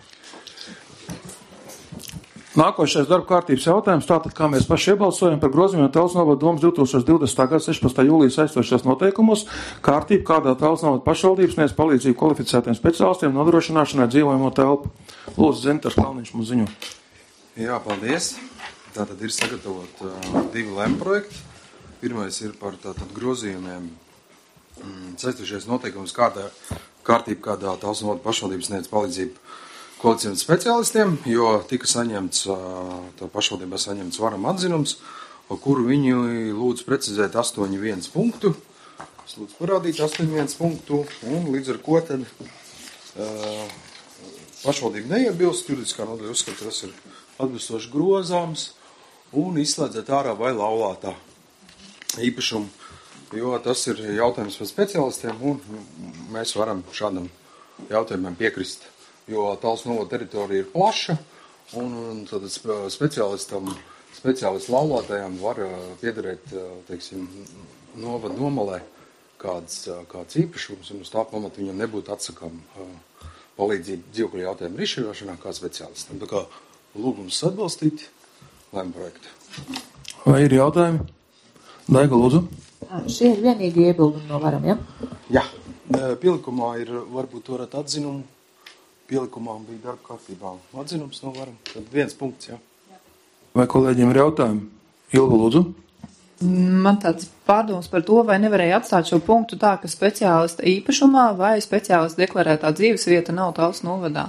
Nākošais darba kārtības jautājums, tātad, kā mēs paši iebalsojam par grozījumiem Talsu novada domas divi tūkstoši divdesmitā gada sešpadsmitā jūlijas aizstošos noteikumos, kārtību, kādā Talsu novada pašvaldības sniedz palīdzību kvalificētiem speciālistiem nodrošināšanai dzīvojamo telpu. Lūdzu, Zintars Kalniņš mums ziņo. Jā, paldies. Tātad ir sagatavot uh, divi lēmu projekti. Pirmais ir par tātad grozījumiem mm, saistošies noteikumus kādā kārtību, kādā Talsu novada pašvaldības sniedz palīdzību kvalificētiem speciālistiem, jo tika saņemts, tā pašvaldībā saņemts varam atzinums, kuru viņi lūdz precizēt astoņi viens punktu. Es lūdzu parādīt astoņi viens punktu, un līdz ar ko tad uh, pašvaldība neiebilst, juridiskā nodaļa uzskata, ka tas ir atbilstoši grozāms, un izslēdzēt ārā vai laulātā īpašumu, jo tas ir jautājums par speciālistiem, un mēs varam šādam jautājumam piekrist. Jo Talsu novada teritorija ir plaša, un, un tad speciālistam, speciālistu laulātajām var piederēt, teiksim, novada nomalē kāds, kāds īpašums, un uz tā pamata viņam nebūtu atsakām palīdzību dzīvokļu jautājumu risināšanā kā speciālistam. Tā kā lūgums atbalstīt lēmu projektu. Vai ir jautājumi? Daiga, lūdzu. Šie ir vienīgi iebildumi no varam, ja? Jā, pielikumā ir varbūt varat atzinumu. Pielikumā bija darba kārtībā atzinums no varam. Tad viens punkts, jā. Vai kolēģiem ir jautājumi? Ilva, lūdzu. Man tāds pārdoms par to, vai nevarēja atstāt šo punktu tā, ka speciālista īpašumā vai speciālista deklarētā dzīves vieta nav Talsu novadā.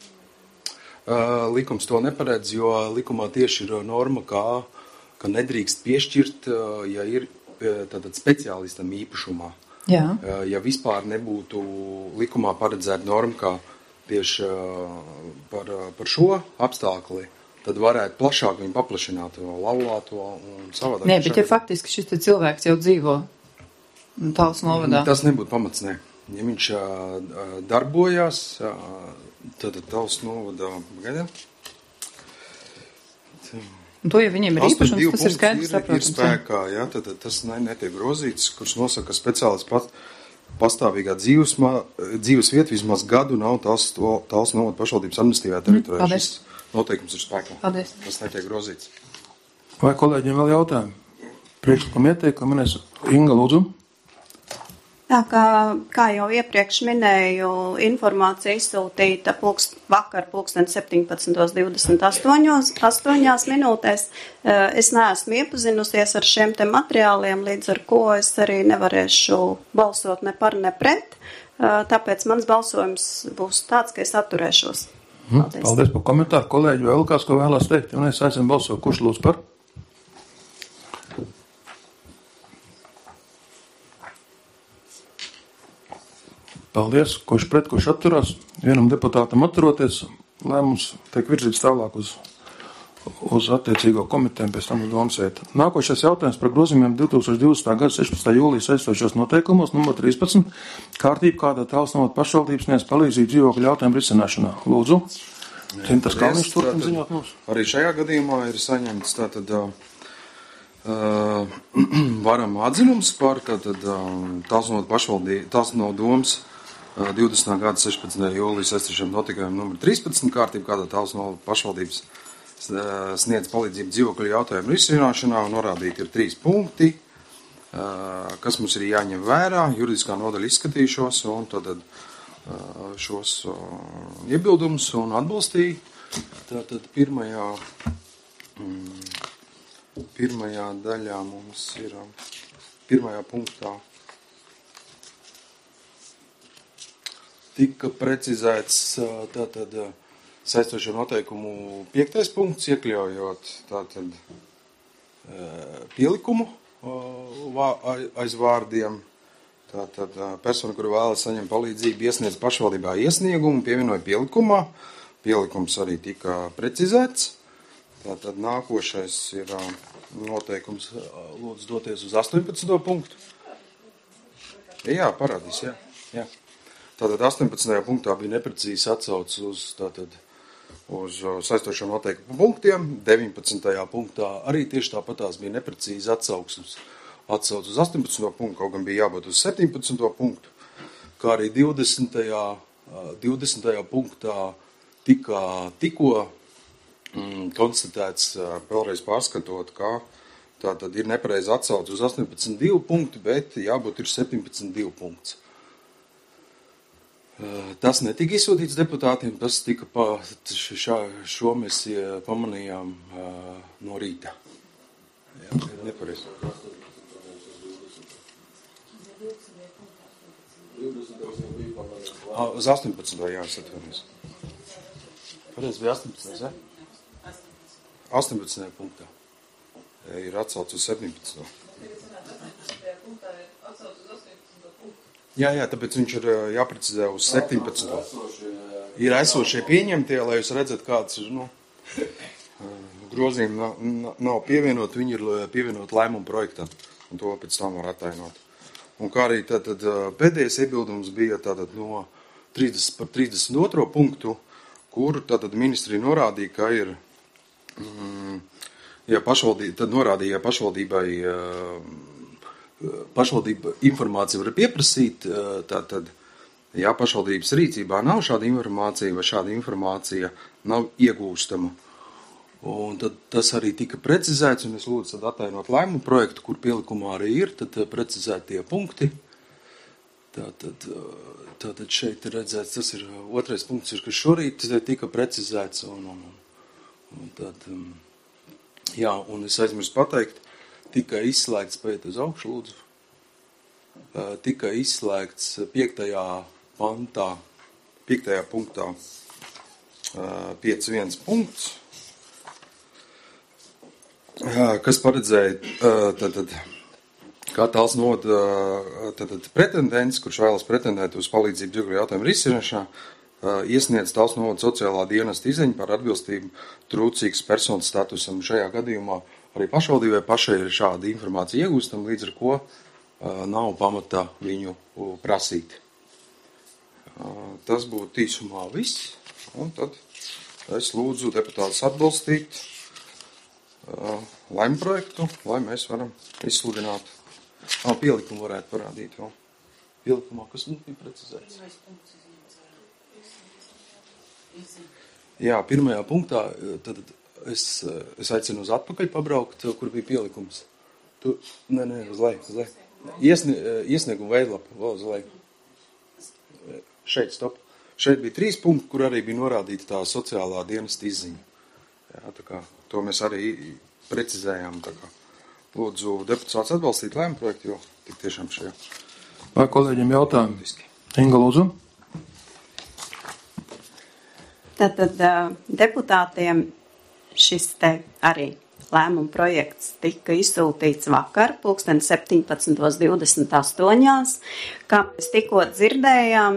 Uh, likums to neparedz, jo likumā tieši ir norma, kā, ka nedrīkst piešķirt, uh, ja ir tātad speciālistam īpašumā. Jā. Uh, ja vispār nebūtu likumā paredzēta norma, kā tieši par, par šo apstākli, tad varētu plašāk viņu paplašināt laulāto un savādāk. Nē, bet ja faktiski šis te cilvēks jau dzīvo Talsu novadā. Tas nebūtu pamats, ne. Ja viņš darbojās, tad Talsu novadā, gaidām. Un to, ja viņiem ir īpašums, tas ir skaidrs saprotams. Ir spēkā, jā, tad tas ne, netiek grozīts, kurš nosaka, ka speciālists pat pastāvīgā dzīves, dzīves vieta vismaz gadu nav Talsu novada pašvaldības administratīvajā teritorijā. Paldies. Šis noteikums ir spēkā. Paldies. Tas netiek grozīts. Vai kolēģiem vēl jautājumi? Priekšlikumi ieteikumi, es Inga lūdzu. Tā kā, kā jau iepriekš minēju, informācija izsūtīta pulkst, vakar pulksten septiņpadsmit divdesmit astoņās minūtēs. Es neesmu iepazinusies ar šiem te materiāliem, līdz ar ko es arī nevarēšu balsot ne par, ne pret. Tāpēc mans balsojums būs tāds, ka es atturēšos. Paldies, Paldies par komentāru. Kolēģi, vēl kāds, ko vēlās teikt? Un es aicinu balsot, kurš lūdz par? Paldies, kurš pret, kurš atturās. Vienam deputātam atturoties, lēmums tiek virzīts tālāk uz uz attiecīgo komiteju, pēc tam uz domsēti. Nākošais jautājums par grozījumiem divtūkstoš divdesmitā gada sešpadsmitā jūlijas aizstošos noteikumos, numur trīspadsmit, kārtība, kādā tāls novada pašvaldības sniedz palīdzību dzīvokļu jautājumu risināšanā. Lūdzu, Cintas Kalniņš turpin ziņot mums. Arī šajā gadījumā ir saņemts tātad uh, varam atzinums par tātad uh, tāls novada pašvaldību, tāls novada domas uh, divdesmitā gada sešpadsmitā jūlijas aizstošiem notikumiem numur trīspadsmit, kārtība, kādā tāls novada pašvaldības sniedz palīdzību dzīvokļu jautājumu risināšanā, un norādīti ir trīs punkti, kas mums ir jāņem vērā. Juridiskā nodaļa izskatīšos un tad šos iebildumus un atbalstīja. Tātad pirmajā, pirmajā daļā mums ir pirmajā punktā tika precizēts tātad saistošo noteikumu piektais punkts, iekļaujot tātad pielikumu aiz vārdiem. Tātad persona, kuru vēlas saņemt palīdzību, iesniedz pašvaldībā iesniegumu, pievienoja pielikumā. Pielikums arī tika precizēts. Tātad nākošais ir noteikums, lūdzu doties uz astoņpadsmito punktu. Jā, parādīs, jā. jā. Tātad astoņpadsmitajā punktā bija neprecīzi atsaucis uz tātad uz saistošo noteikumu punktiem, deviņpadsmitajā punktā arī tieši tāpatās bija neprecīzi atsauksmes atsauc uz astoņpadsmito punktu, kaut gan bija jābūt uz septiņpadsmito punktu, kā arī divdesmitajā, divdesmitajā punktā tika tikko mm, konstatēts, vēlreiz pārskatot, kā tā tad ir nepareizi atsauc uz astoņpadsmit divi punkti, bet jābūt ir septiņpadsmit divi punkts. Tas netika izsūtīts deputātiem, tas tika pa, šā, šo mēs pamanījām uh, no rīta. Jā, nepareiz. Ah, uz astoņpadsmito jā, es atvainojos. Pareiz bija astoņpadsmito, ja? astoņpadsmitajā punktā. Ir atsauc uz septiņpadsmito. Jā, jā, tāpēc viņš ir jāprecizē uz septiņpadsmito. Ir esošie pieņemtie, lai jūs redzat, kāds ir, nu, grozījumi nav, nav pievienot, viņi ir pievienot lēmumu projektam, un to pēc tam var attainot. Un kā arī tātad pēdējais iebildums bija tātad no trīsdesmit par trīsdesmit otro punktu, kur tātad ministrija norādīja, ka ir, mm, ja pašvaldība, tad norādīja, ja pašvaldībai pašvaldība informāciju var pieprasīt, tātad, ja pašvaldības rīcībā nav šāda informācija vai šāda informācija nav iegūstama. Un tad tas arī tika precizēts, un es lūdzu tad attainot lēmumu projektu, kur pielikumā arī ir, tad precizēt tie punkti. Tātad, tātad šeit ir redzēts, tas ir otrais punkts, ir, ka šorīt tika precizēts, un, un, un tad, jā, un es aizmirstu pateikt, tika izslēgts, paiet uz augšu, lūdzu, tika izslēgts piektajā pantā, piektajā punktā pieci viens punkts, kas paredzēja, tātad, kā tāls novada, tātad pretendents, kurš vēlas pretendēt uz palīdzību dzīvokļu jautājumu risināšanā, iesniedz tāls novada sociālā dienesta izziņu par atbilstību trūcīgas personas statusam. Šajā gadījumā arī pašvaldībai pašai ir šāda informācija iegūstam, līdz ar ko uh, nav pamata viņu uh, prasīt. Uh, tas būtu īsumā viss, un tad es lūdzu deputātus atbalstīt uh, laimu projektu, lai mēs varam izsludināt. Ah, pielikumu varētu parādīt vēl. Pielikumā, kas mums bija precizēts? Jā, pirmajā punktā, tad Es, es aicinu uz atpakaļ pabraukt, kur bija pielikums. Tu, nē, nē, uz leju, uz leju. Iesnie, iesniegumu veidlapu, vēl uz leju. Šeit, stop. Šeit bija trīs punkti, kur arī bija norādīta tā sociālā dienesta izziņa. Jā, tā kā, to mēs arī precizējām. Tā kā. Lūdzu, deputāts atbalstīt lēmumu projektu, jo tik tiešām šajā. Vai kolēģiem jautājumi? Inga, lūdzu. Tātad deputātiem šis te arī lēmuma projekts tika izsūtīts vakar, pulksten septiņpadsmit divdesmit astoņi, kā mēs tikko dzirdējām,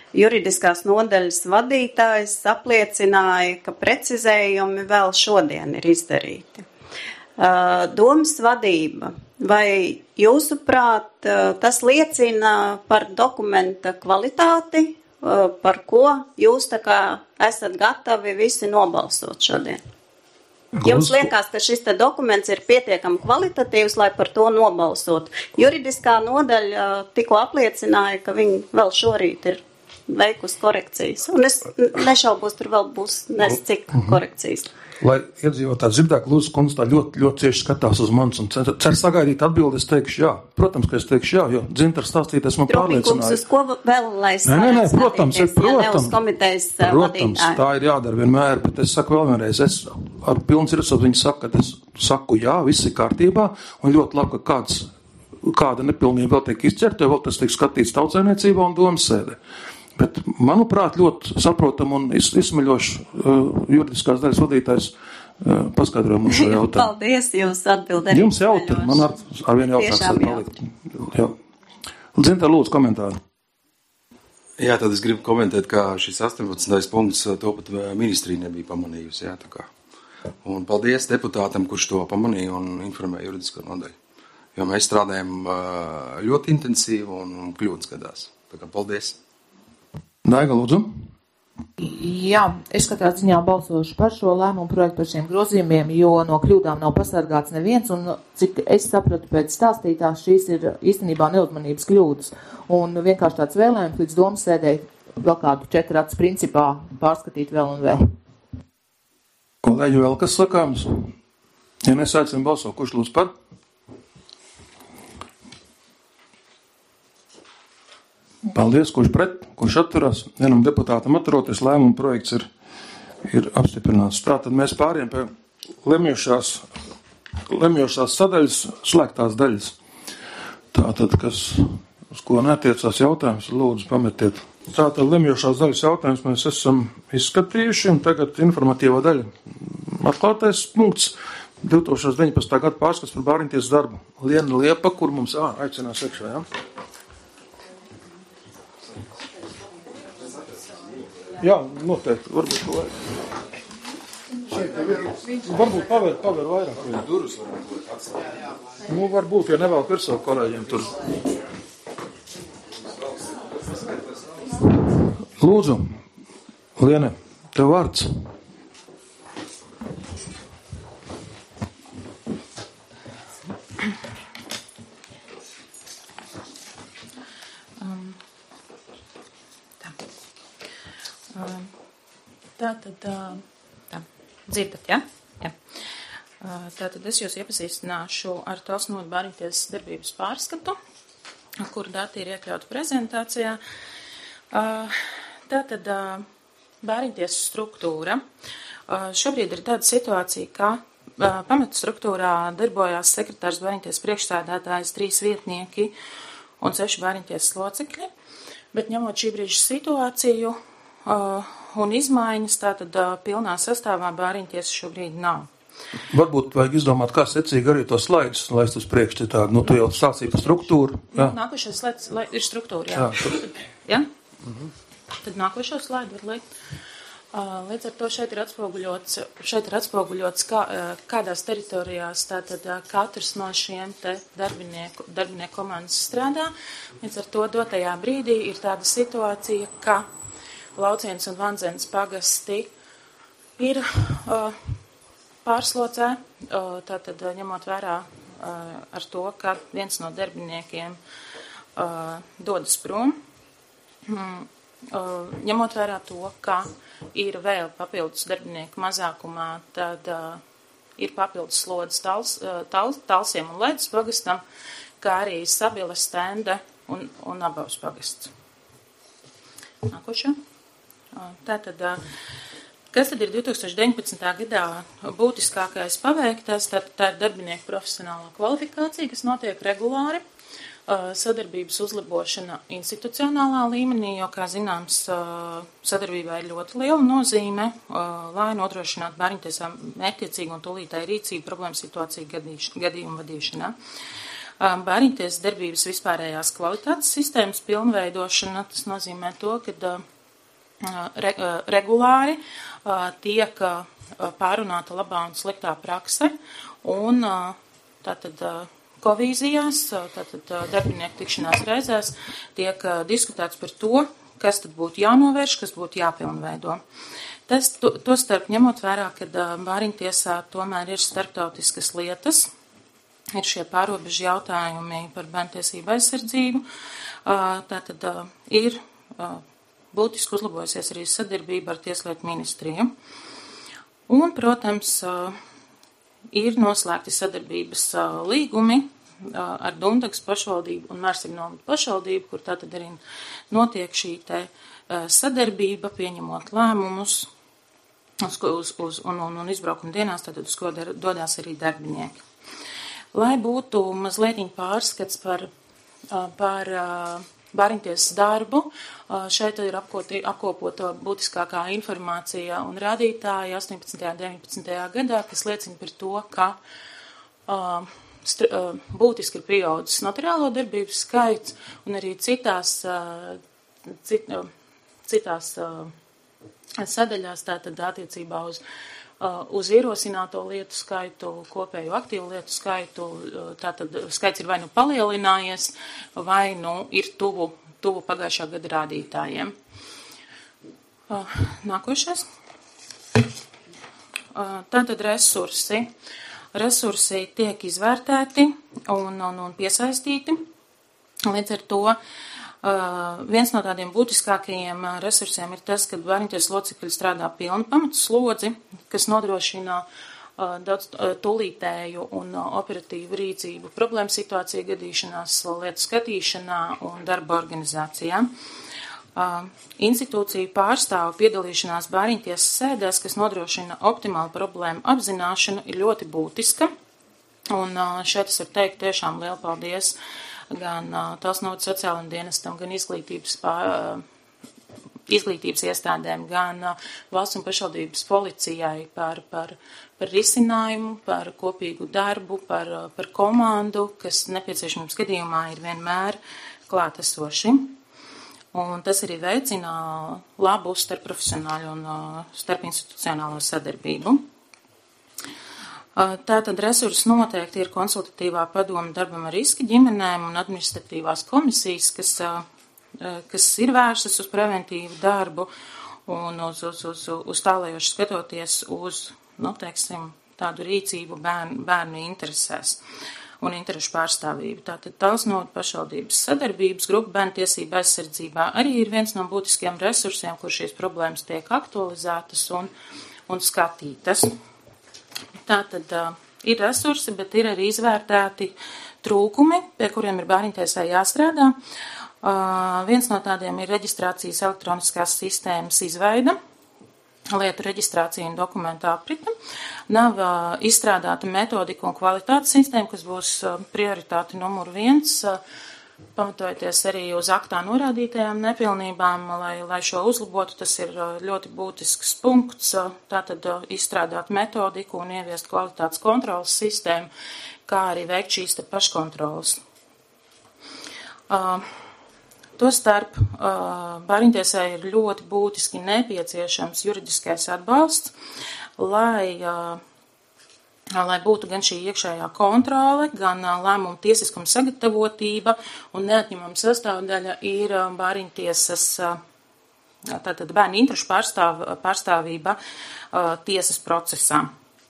Juridiskās nodaļas vadītājs apliecināja, ka precizējumi vēl šodien ir izdarīti. Domas vadība. Vai jūsuprāt tas liecina par dokumenta kvalitāti, par ko jūs tā kā esat gatavi visi nobalsot šodien? Jums liekas, ka šis te dokuments ir pietiekami kvalitatīvs, lai par to nobalsot. Juridiskā nodaļa tikko apliecināja, ka viņi vēl šorīt ir veikusi korekcijas. Un es nešaubos, tur vēl būs nes cik korekcijas. Lai iedzīvotāji dzirdētu, Lūdzu, kundze tā ļoti, ļoti cieši skatās uz manis un cer, cer sagaidīt atbildi, es teikšu jā. Protams, ka es teikšu jā, jo Dzintars stāstīt esmu pārliecināju. Uz ko vēl, lai es nē, nē, nē, protams, ir, protams, komitejas protams, vadītāji. Tā ir jādara vienmēr, bet es saku vēl vienreiz, es ar pilns irsot viņi saka, ka es saku jā, viss ir kārtībā, un ļoti labi, ka kāds, kāda nepilnība vēl tiek izķerta, jo vēl tas tiek skatīts tautsēmniecībā un domas sēdē. Bet, manuprāt, ļoti saprotam un izsmeļoši uh, juridiskās daļas vadītājs uh, paskaidroja mums šo jautājumu. Paldies, jūs atbildēt. Jums jautājumi, man ar, ar vienu jautājumu palikt. Jā. Dzinta, lūdzu, komentāru. Jā, tad es gribu komentēt, ka šis astoņpadsmitais punkts to pat ministrija nebija pamanījusi. Jā, tā kā. Un paldies deputātam, kurš to pamanīja un informēja juridisko nodaļu. Jo mēs strādājam uh, ļoti intensīvi un kļūdas gadās. Tā kā paldies. Daiga, lūdzu. Jā, es katrā ziņā balsošu par šo lēmumu projektu par šiem grozījumiem, jo no kļūdām nav pasargāts neviens, un cik es sapratu pēc stāstītās, šīs ir īstenībā neuzmanības kļūdas. Un vienkārši tāds vēlējums līdz domas sēdēji vēl kādu četrats principā pārskatīt vēl un vēl. Kolēģi, vēl kas sakāms? Ja nesaicam balso, kurš lūdz par? Paldies, kurš pret, kurš atturās. Vienam deputātam atturoties, lēmuma projekts ir, ir apstiprināts. Tātad mēs pāriem pie lemjošās, lemjošās sadaļas, slēgtās daļas. Tātad, kas, uz ko netiecās jautājums, lūdzu pametiet. Tātad lemjošās daļas jautājums mēs esam izskatījuši, un tagad informatīvā daļa. Atklātais punkts divi tūkstoši deviņpadsmitā gada pārskats par bāriņtiesas darbu. Liena Liepa, kur mums ā, aicinās iekšā, jā? Jā, noteikti, varbūt kolēģi. Šeit ir, varbūt pavēr, pavēr vairāk. Durus varētu būt atstāt. Nu, varbūt, ja nevēl pirsot kolēģiem tur. Lūdzu, Liene, tev vārds. Tātad, tā, dzirdat, ja? Jā. Tātad es jūs iepazīstināšu ar Tausnotu bāriņtiesas darbības pārskatu, kuru dati ir iekļauti prezentācijā. Tātad bāriņtiesas struktūra. Šobrīd ir tāda situācija, ka pamatstruktūrā darbojās sekretārs bāriņtiesas priekšsēdētājs, trīs vietnieki un seši bāriņtiesas locekļi, bet ņemot šī brīža situāciju un izmaiņas, tātad pilnā sastāvā bāriņtiesa šobrīd nav. Varbūt vajag izdomāt, kā secīgi arī to slaidus, lai es uz priekšu tādu, nu, tu jau stāstīji par struktūru. Jā. Nākošais slaids ir struktūra, jā. Jā? jā? Mhm. Tad nākošo slaidu var likt. Līdz ar to šeit ir atspoguļots, šeit ir atspoguļots kā, kādās teritorijās tātad katrs no šiem te darbinieku, darbinieku komandas strādā. Līdz ar to dotajā brīdī ir tāda situācija, ka Lauciens un Vandzens pagasti ir uh, pārslocē, uh, tātad ņemot vērā uh, ar to, ka viens no darbiniekiem uh, dodas prom, mm, uh, ņemot vērā to, ka ir vēl papildus darbinieku mazākumā, tad uh, ir papildus slodzes tals, uh, tals, Talsiem un Ledus pagastam, kā arī Sabila, Stende un, un Abavas pagasts. Nākošā. Tātad, kas tad ir divi tūkstoši deviņpadsmitā gadā būtiskākais paveiktais? Tātad tā ir darbinieku profesionālā kvalifikācija, kas notiek regulāri, sadarbības uzlabošana institucionālā līmenī, jo, kā zināms, sadarbībā ir ļoti liela nozīme, lai nodrošinātu bāriņtiesā mērķtiecīgu un tūlītēju rīcību problēmu situāciju gadījumu vadīšanā. Bāriņtiesas darbības vispārējās kvalitātes sistēmas pilnveidošana, tas nozīmē to, ka re, regulāri tiek pārunāta labā un sliktā prakse, un tātad kovīzijās, tātad darbinieku tikšanās reizēs, tiek diskutēts par to, kas tad būtu jānovērš, kas būtu jāpilnveido. Tas, to, to starp ņemot vērā, ka Bāriņtiesā tomēr ir starptautiskas lietas, ir šie pārobežu jautājumi par bērntiesību aizsardzību, tātad ir būtiski uzlabojusies arī sadarbība ar Tieslietu ministriju. Un, protams, ir noslēgti sadarbības līgumi ar Dundagas pašvaldību un Mērsiņu novada pašvaldību, kur tātad arī notiek šī te sadarbība, pieņemot lēmumus uz, uz, uz, un, un, un izbraukuma dienās, tātad uz ko dodās arī darbinieki. Lai būtu mazliet pārskats par, par Bāriņtiesas darbu, šeit ir apkoti, apkopota būtiskākā informācija un rādītāji astoņpadsmitajā un deviņpadsmitajā gadā, kas liecina par to, ka Str, būtiski ir pieaudzis notariālo darbību skaits un arī citās, cit, citās sadaļās, tātad attiecībā uz, uz ierosināto lietu skaitu, kopējo aktīvu lietu skaitu, tātad skaits ir vai nu palielinājies, vai nu ir tuvu, tuvu pagājušā gada rādītājiem. Nākošais. Tātad resursi. Resursi tiek izvērtēti un, un, un piesaistīti. Līdz ar to uh, viens no tādiem būtiskākajiem resursiem ir tas, ka Bāriņtiesas locekļi strādā pilnu pamatu slodzi, kas nodrošina uh, daudz uh, tūlītēju un uh, operatīvu rīcību problēmu situāciju gadīšanās, lietu skatīšanā un darba organizācijā. Uh, institūciju pārstāvu piedalīšanās Bāriņtiesas sēdēs, kas nodrošina optimālu problēmu apzināšanu, ir ļoti būtiska. Un uh, šeit es varu teikt tiešām lielu paldies gan uh, Talsu novadas sociālajiem dienestam, gan izglītības, pār, uh, izglītības iestādēm, gan uh, valsts un pašvaldības policijai par, par, par risinājumu, par kopīgu darbu, par, uh, par komandu, kas nepieciešamības gadījumā ir vienmēr klātesoši. Un tas arī veicina labu starpprofesionāļu un starpinstitucionālo sadarbību. Tātad resursi noteikti ir konsultatīvā padoma darbam ar riski ģimenēm un administratīvās komisijas, kas, kas ir vērstas uz preventīvu darbu un uz, uz, uz, uz tālējoši skatoties uz, nu, teiksim, tādu rīcību bērnu, bērnu interesēs un interešu pārstāvību. Tātad Talsu novada pašvaldības sadarbības grupa bērnu tiesību aizsardzībā arī ir viens no būtiskiem resursiem, kur šīs problēmas tiek aktualizētas un, un skatītas. Tātad uh, ir resursi, bet ir arī izvērtēti trūkumi, pie kuriem ir Bāriņtiesai jāstrādā. Uh, viens no tādiem ir reģistrācijas elektroniskās sistēmas izveida, lietu reģistrācija un dokumentu aprita. Nav uh, izstrādāta metodika un kvalitātes sistēma, kas būs uh, prioritāte numur viens, uh, pamatojoties arī uz aktā norādītajām nepilnībām, lai, lai šo uzlabotu. Tas ir uh, ļoti būtisks punkts, uh, tātad uh, izstrādāt metodiku un ieviest kvalitātes kontrolas sistēmu, kā arī veikt šīs te paškontrolas. Uh, Tostarp Bāriņtiesai ir ļoti būtiski nepieciešams juridiskais atbalsts, lai, lai būtu gan šī iekšējā kontrole, gan lēmuma tiesiskuma sagatavotība un neatņemama sastāvdaļa ir Bāriņtiesas, tātad bērnu interešu pārstāv, pārstāvība tiesas procesā.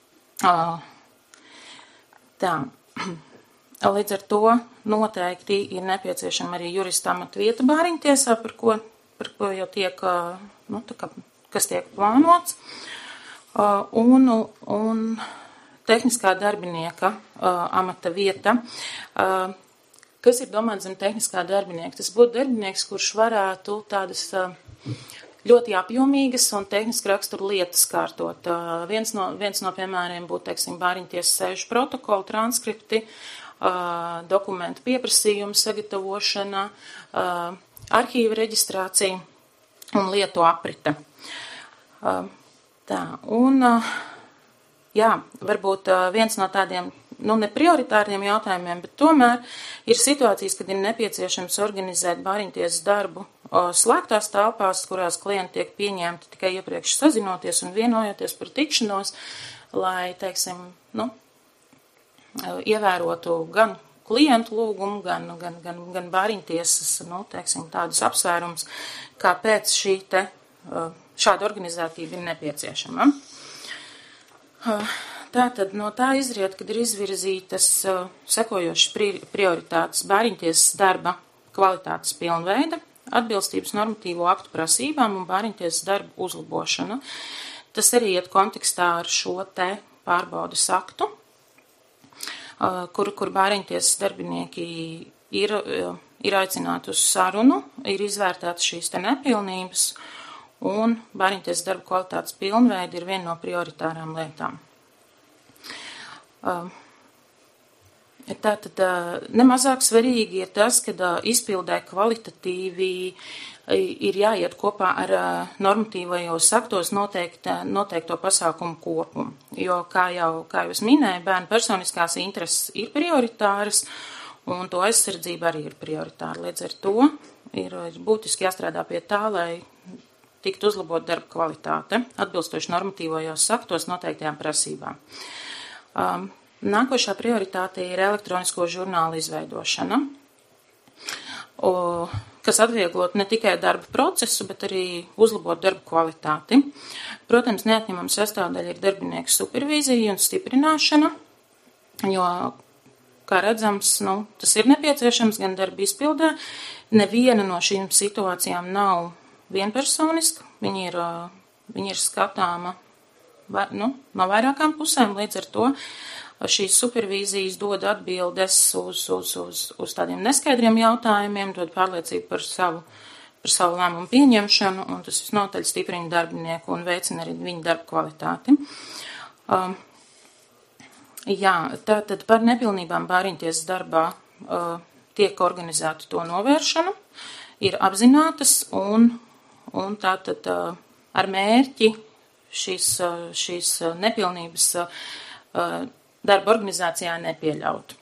Tā. Līdz ar to noteikti ir nepieciešama arī jurista amata vieta Bāriņtiesā, par ko, par ko jau tiek, nu, tā kā, kas tiek plānots, un, un tehniskā darbinieka amata vieta. Kas ir domāts zem tehniskā darbinieka? Tas būtu darbinieks, kurš varētu tādas ļoti apjomīgas un tehniski raksturu lietas kārtot. Viens no, viens no piemēriem būtu, teiksim, Bāriņtiesas sēžu protokolu, transkripti, Uh, dokumentu pieprasījumu sagatavošana, uh, arhīva reģistrācija un lietu aprite. Uh, tā, un, uh, jā, varbūt uh, viens no tādiem nu, ne prioritāriem jautājumiem, bet tomēr ir situācijas, kad ir nepieciešams organizēt bāriņtiesas darbu slēgtās telpās, kurās klienti tiek pieņemti tikai iepriekš sazinoties un vienojoties par tikšanos, lai, teiksim, nu, ievērotu gan klientu lūgumu, gan, gan, gan, gan bāriņtiesas, nu, teiksim, tādus apsvērums, kāpēc šī te, šāda organizētība ir nepieciešama. Tātad no tā izriet, kad ir izvirzītas sekojošas prioritātes bāriņtiesas darba kvalitātes pilnveida, atbilstības normatīvo aktu prasībām un bāriņtiesas darba uzlabošana. Tas arī iet kontekstā ar šo te pārbaudas aktu, kur, kur bāriņtiesas darbinieki ir, ir aicināti uz sarunu, ir izvērtētas šīs te nepilnības, un bāriņtiesas darba kvalitātes pilnveida ir viena no prioritārām lietām. Tātad nemazāk svarīgi ir tas, ka izpildē kvalitatīvi ir jāiet kopā ar normatīvajos aktos noteikt, noteikto pasākumu kopumu. Jo, kā jau, kā jau es minēju, bērnu personiskās intereses ir prioritāras, un to aizsardzība arī ir prioritāra. Līdz ar to ir, ir būtiski jāstrādā pie tā, lai tiktu uzlabot darba kvalitāte, atbilstoši normatīvajos aktos noteiktajām prasībām. Um, nākošā prioritāte ir elektronisko žurnālu izveidošana, o, kas atvieglot ne tikai darba procesu, bet arī uzlabot darba kvalitāti. Protams, neatņemama sastāvdaļa ir darbinieku supervīzija un stiprināšana, jo, kā redzams, nu, tas ir nepieciešams gan darba izpildē. Neviena no šīm situācijām nav vienpersoniska, viņi ir, viņi ir skatāma nu, no vairākām pusēm, līdz ar to šīs supervīzijas dod atbildes uz, uz, uz, uz tādiem neskaidriem jautājumiem, dod pārliecību par savu, par savu lēmumu pieņemšanu, un tas visnotaļ stiprina darbinieku un veicina arī viņu darba kvalitāti. Um, jā, tātad par nepilnībām bāriņtiesas darbā uh, tiek organizēta to novēršana, ir apzinātas un Un tātad ar mērķi šīs, šīs nepilnības darba organizācijā nepieļaut.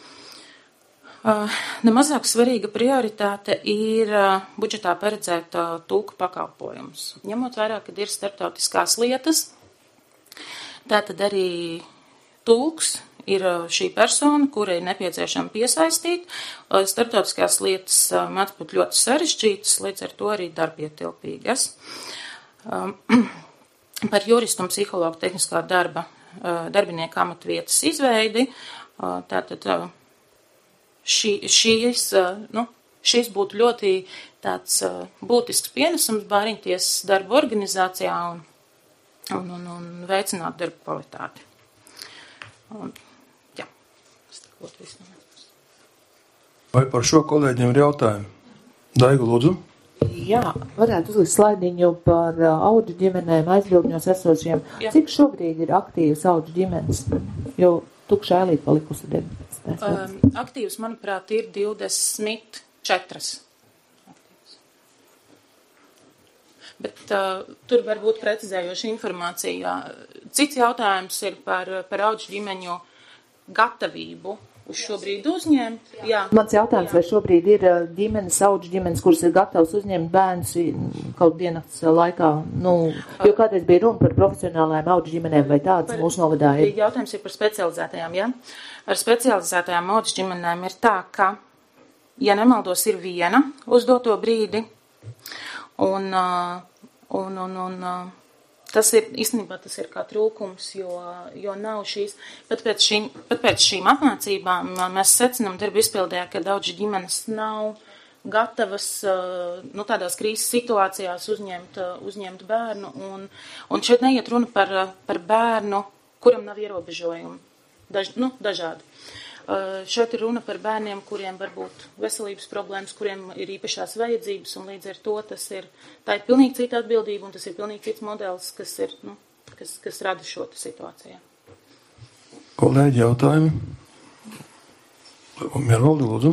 Nemazāk svarīga prioritāte ir budžetā paredzēt tulku pakalpojumus. Ņemot vērā, kad ir starptautiskās lietas, tātad arī tulks ir šī persona, kura ir nepieciešama piesaistīt. Starptautiskās lietas mēdz būt ļoti sarežģītas, līdz ar to arī darbietilpīgas. Par juristu un psihologu tehniskā darba darbinieku amatvietas izveidi. Tātad šī, šīs, nu, šīs būtu ļoti tāds būtisks pienesums bāriņtiesas darba organizācijā un, un, un, un veicināt darba kvalitāti. Un, Vai par šo kolēģiem ir jautājumi? Daiga, lūdzu. Jā, varētu uzlikt slaidiņu par audžu ģimenēm, aizvilkņos esošiem. Jā. Cik šobrīd ir aktīvas audžu ģimenes? Jo tukša ēlīt palikusi deviņpadsmit. Um, aktīvas, manuprāt, ir divdesmit četras. Bet uh, tur var būt precizējoša informācija. Cits jautājums ir par, par audžu ģimeņu gatavību uz šobrīd uzņemt. Jā. Mans jautājums, vai šobrīd ir ģimenes, audžu ģimenes, kuras ir gatavas uzņemt bērnus kaut diennakts laikā? Nu, jo kādreiz bija runa par profesionālajām audžu ģimenēm, vai tādas par, mūsu novadā ir? Jautājums ir par specializētajām, jā. Ar specializētajām audžu ģimenēm ir tā, ka, ja nemaldos, ir viena uz doto brīdi, un, un, un, un tas ir, īstenībā tas ir kā trūkums, jo, jo nav šīs, pat pēc, šīm, pat pēc šīm apmācībām mēs secinām darba izpildē, ka daudz ģimenes nav gatavas, nu, tādās krīzes situācijās uzņemt, uzņemt bērnu, un, un šeit neiet runa par, par bērnu, kuram nav ierobežojumi, daž, nu, dažādi. Šeit ir runa par bērniem, kuriem var būt veselības problēmas, kuriem ir īpašās vajadzības, un līdz ar to tas ir, tā ir pilnīgi cita atbildība, un tas ir pilnīgi cits modelis, kas ir, nu, kas, kas rada šo situāciju. Kolēģi, jautājumi? Miervaldi, lūdzu.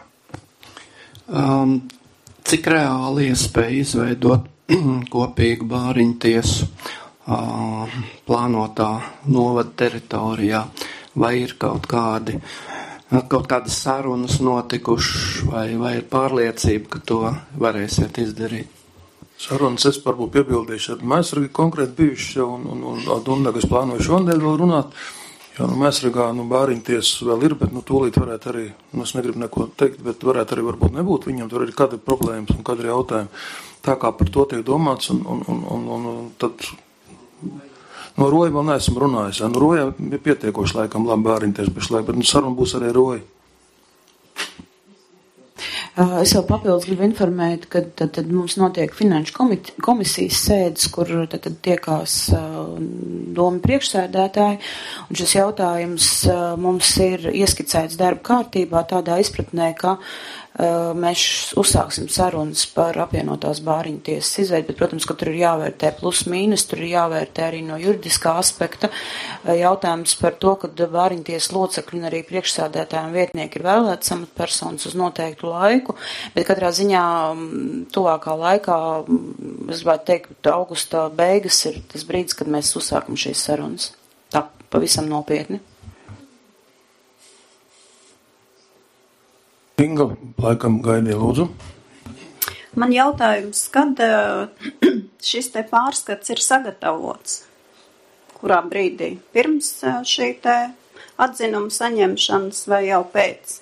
Um, cik reāli iespēja izveidot kopīgu bāriņtiesu uh, plānotā novada teritorijā? vai ir kaut kādi, kaut kādas sarunas notikušas, vai, vai ir pārliecība, ka to varēsiet izdarīt? Sarunas es varbūt piebildīšu, ar Mēsragi konkrēti bijuši, un, un, un, un tagad es plānoju šonadēļ vēl runāt, jo nu Mēsragā, nu bāriņties vēl ir, bet nu tūlīt varētu arī, nu es negribu neko teikt, bet varētu arī varbūt nebūt, viņam tur arī kāda problēmas un kāda jautājumi. Tā kā par to tiek domāts, un, un, un, un, un tad no Roja vēl neesmu runājis, no Roja ir pietiekoši laikam labi bāriņties pašlaik, bet nu saruna būs arī Roja. Es jau papildus gribu informēt, ka tad, tad mums notiek finanšu komit, komisijas sēdes, kur tad, tad tiekās uh, doma priekšsēdētāji, un šis jautājums uh, mums ir ieskicēts darba kārtībā tādā izpratnē, ka uh, mēs uzsāksim sarunas par apvienotās bāriņu tiesas izveidu, bet, protams, ka tur ir jāvērtē plus mīnus, tur ir jāvērtē arī no juridiskā aspekta uh, jautājums par to, ka bāriņu tiesas locekļi un arī priekšsēdētāji un vietnieki ir vēlēti amatpersonas uz noteiktu laiku. Bet katrā ziņā tuvākā laikā, es gribētu teikt, ka augusta beigas ir tas brīdis, kad mēs uzsākam šīs sarunas. Tā, pavisam nopietni. Inga, laikam gaidīja lūdzu. Man jautājums, kad šis te pārskats ir sagatavots? Kurā brīdī? Pirms šī te atzinuma saņemšanas vai jau pēc?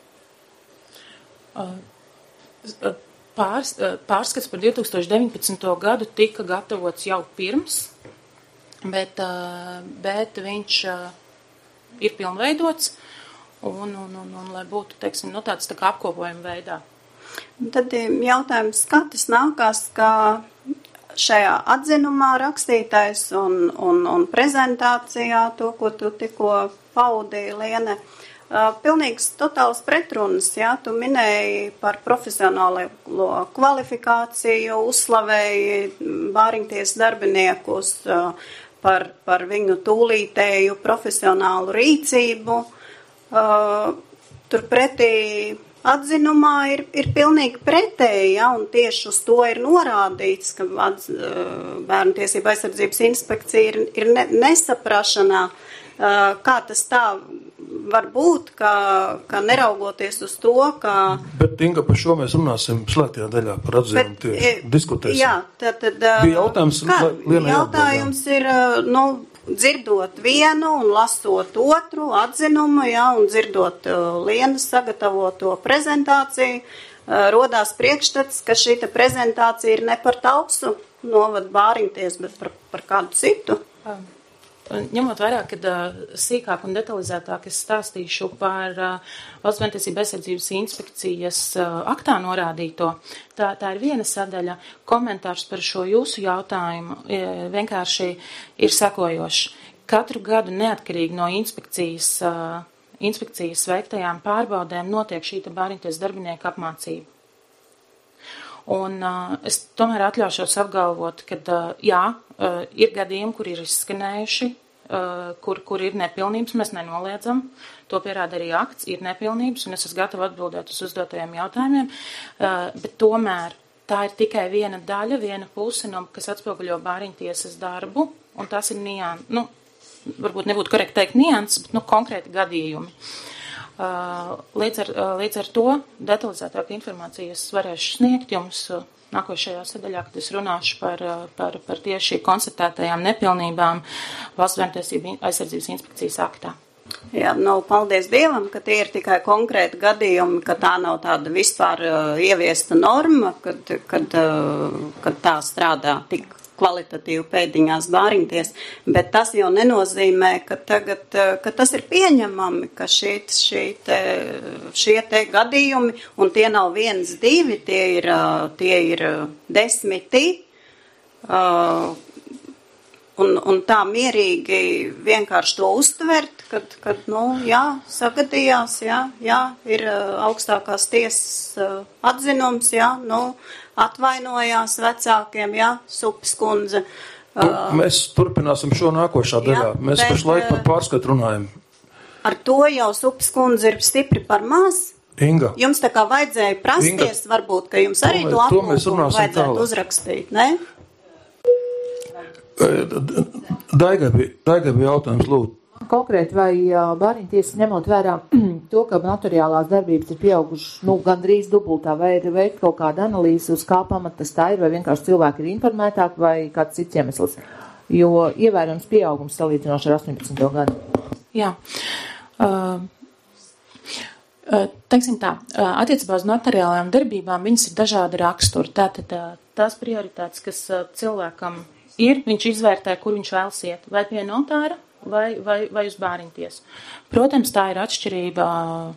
Pārs, pārskats par divi tūkstoši deviņpadsmito gadu tika gatavots jau pirms, bet, bet viņš ir pilnveidots un, un, un, un lai būtu, teiksim, nu tāds tā kā apkopojuma veidā. Tad jautājums, kā tas nākās, ka šajā atzinumā rakstītais un, un, un prezentācijā to, ko tu tikko paudīji, Liene, pilnīgs totāls pretrunas, jā, tu minēji par profesionālo kvalifikāciju, uzslavēji bāriņties darbiniekus, par, par viņu tūlītēju profesionālu rīcību. Turpretī atzinumā ir, ir pilnīgi pretēji, jā, un tieši uz to ir norādīts, ka atz, Bērnu tiesību aizsardzības inspekcija ir, ir ne, nesaprašanā, kā tas tā var būt, ka, ka neraugoties uz to, ka... Bet, Inga, par šo mēs runāsim slēgtajā daļā par atzījumu tieši, diskutēsim. Jā, tad... tad bija jautājums, kā, Lienai jautājums ir, nu, dzirdot vienu un lasot otru atzinumu, jā, un dzirdot uh, Lienas sagatavoto prezentāciju, uh, rodās priekšstats, ka šī prezentācija ir ne par Talsu novadu bāriņties, bet par, par kādu citu. Um. Ņemot vērā, kad uh, sīkāk un detalizētāk es stāstīšu par uh, Valsts bērntiesību aizsardzības inspekcijas uh, aktā norādīto, tā, tā ir viena sadaļa. Komentārs par šo jūsu jautājumu e, vienkārši ir sekojošs. Katru gadu neatkarīgi no inspekcijas, uh, inspekcijas veiktajām pārbaudēm notiek šī bāriņties darbinieku apmācība. Un uh, es tomēr atļaušos apgalvot, ka uh, jā, uh, ir gadījumi, kur ir izskanējuši, uh, kur, kur ir nepilnības, mēs nenoliedzam, to pierāda arī akts, ir nepilnības, un es esmu gatava atbildēt uz uzdotajiem jautājumiem, uh, bet tomēr tā ir tikai viena daļa, viena puse, no, kas atspoguļo bāriņtiesas darbu, un tas ir nians, nu, varbūt nebūtu korekti teikt nians, bet nu, konkrēti gadījumi. Līdz ar, līdz ar to detalizētāku informāciju es varēšu sniegt jums nākošajā sadaļā, kad es runāšu par, par, par tieši konstatētajām nepilnībām Valsts bērntiesību aizsardzības inspekcijas aktā. Jā, nu, paldies Dievam, ka tie ir tikai konkrēti gadījumi, ka tā nav tāda vispār uh, ieviesta norma, kad, kad, uh, kad tā strādā tik kvalitatīvi pēdiņās bāriņties, bet tas jau nenozīmē, ka tagad, ka tas ir pieņemami, ka šī, šī te, šie te gadījumi, un tie nav viens, divi, tie ir, tie ir desmiti, un, un tā mierīgi vienkārši to uztvert, kad, kad nu, jā, sagadījās, jā, jā, ir augstākās tiesas atzinums, jā, nu, atvainojās vecākiem, jā, Supes kundze. Nu, mēs turpināsim šo nākošā daļā. Jā, mēs bet, pašlaik par pārskatu runājam. Ar to jau Supes kundze ir stipri par maz. Inga. Jums tā kā vajadzēja prasties, Inga. Varbūt, ka jums arī to, to apmūkumu vajadzētu tālāk uzrakstīt, ne? Daigai bija, Daigai bija jautājums, lūdzu. konkrēti, vai bāriņtiesa ņemot vērā to, ka materiālās darbības ir pieaugušas, nu, gandrīz dubultā, vai ir veikt kaut kāda analīze, uz kā pamatas tā ir, vai vienkārši cilvēki ir informētāki, vai kāds cits iemesls, jo ievērams pieaugums salīdzinoši ar astoņpadsmito gadu. Jā. Uh, teiksim tā, attiecībā uz materiālajām darbībām viņas ir dažādi raksturi. Tātad tās prioritātes, kas cilvēkam ir, viņš izvērtē, kur viņš vēlas iet, vai pie notāra, vai, vai, vai uz bāriņtiesu. Protams, tā ir atšķirība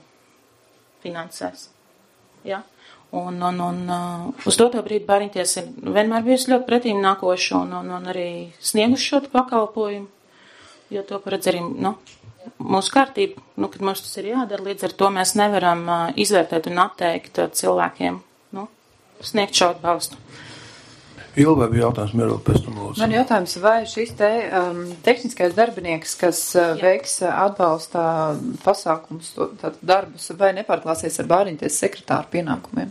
finansēs. Ja? Un, un, un uz doto brīdi bāriņtiesa ir vienmēr bijusi ļoti pretīm nākoša un, un, un arī snieguši šo pakalpojumu, jo to paredz arī, nu, mūsu kārtība, nu, kad mums tas ir jādara, līdz ar to mēs nevaram uh, izvērtēt un atteikt uh, cilvēkiem, nu, sniegt šo atbalstu. Ilvai bija jautājums, Mērvēl, pēc tam lūdzu. Man jautājums, vai šis te um, tehniskais darbinieks, kas uh, veiks uh, atbalsta pasākums, tātad darbus, vai nepārklāsies ar bāriņtiesas sekretāru pienākumiem?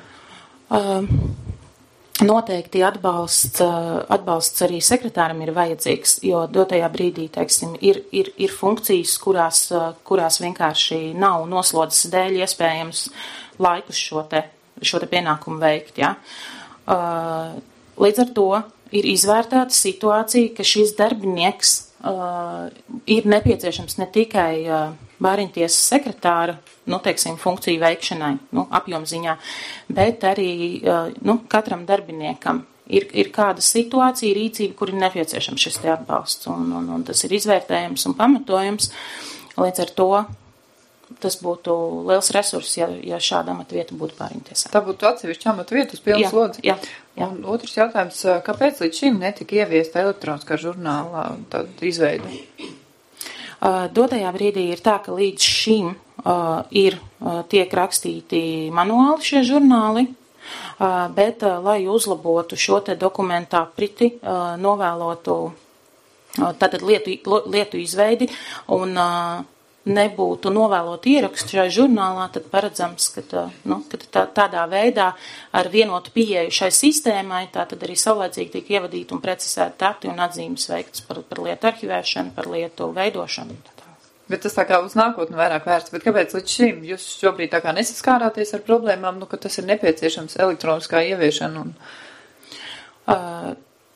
Um. Noteikti atbalsts, atbalsts arī sekretāram ir vajadzīgs, jo dotajā brīdī, teiksim, ir, ir, ir funkcijas, kurās, kurās vienkārši nav noslodzes dēļ iespējams laikus šo te, šo te pienākumu veikt. Ja? Līdz ar to ir izvērtēta situācija, ka šis darbinieks ir nepieciešams ne tikai bāriņtiesas sekretāra, nu, teiksim, funkciju veikšanai, nu, apjomziņā, bet arī, nu, katram darbiniekam ir, ir kāda situācija, rīcība, kur ir nepieciešams šis te atbalsts, un, un, un tas ir izvērtējams un pamatojams. Līdz ar to tas būtu liels resurss, ja, ja šāda amata būtu bāriņtiesā. Tā būtu atsevišķa amata vieta uz pilnu slodzi? Jā, jā. Un otrs jautājums, kāpēc līdz šim netika ieviesta elektroniskā žurnālā tāda izveida? Uh, dotajā brīdī ir tā, ka līdz šim uh, ir, uh, tiek rakstīti manuāli šie žurnāli, uh, bet, uh, lai uzlabotu šo te dokumentu apriti, uh, novēlotu uh, tātad lietu, lietu izveidi un uh, nebūtu novēlot ierakstu šajā žurnālā, tad paredzams, ka, nu, ka tā, tādā veidā ar vienotu pieeju šai sistēmai, tā tad arī saulēcīgi tiek ievadīti un precizēti dati un atzīmes veiktas par, par lietu arhivēšanu, par lietu veidošanu. Bet tas tā kā uz nākotni vairāk vērsts, bet kāpēc līdz šim jūs šobrīd tā kā nesaskārāties ar problēmām, nu, ka tas ir nepieciešams elektroniskā ieviešana? Un... Uh,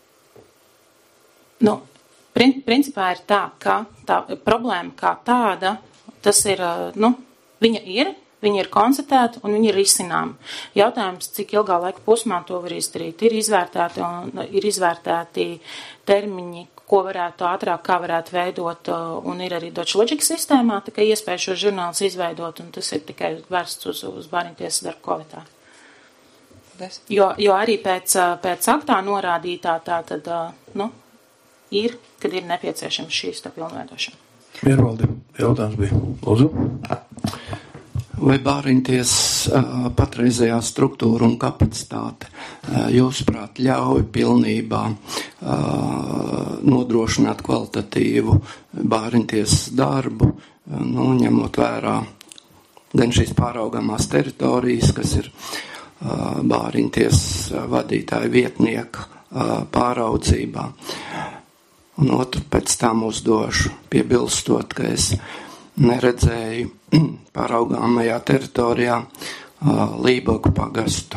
nu, Principā ir tā, ka tā problēma kā tāda, tas ir, nu, viņa ir, viņa ir konstatēta un viņa ir izcināma. Jautājums, cik ilgā laika posmā to var izdarīt, ir izvērtēti un ir izvērtēti termiņi, ko varētu ātrāk, kā varētu veidot, un ir arī Dutch Logic sistēmā, tā kā iespēja šo žurnālus izveidot, un tas ir tikai vērsts uz, uz bāriņtiesas darbu kvalitāti. Jo, jo arī pēc, pēc aktā norādītā tā tad, nu, ir, kad ir nepieciešams šīs tā pilnveidošana. Miervaldi, jautājums bija. Lūdzu. Vai bāriņties uh, patreizējā struktūra un kapacitāte uh, jūsuprāt ļauj pilnībā uh, nodrošināt kvalitatīvu bāriņties darbu, uh, nu, ņemot vērā gan šīs pāraugamās teritorijas, kas ir uh, bāriņties uh, vadītāja vietnieka uh, pāraudzībā. Un otru pēc tam uzdošu, piebilstot, ka es neredzēju pāraugāmajā teritorijā uh, Lībogu pagastu.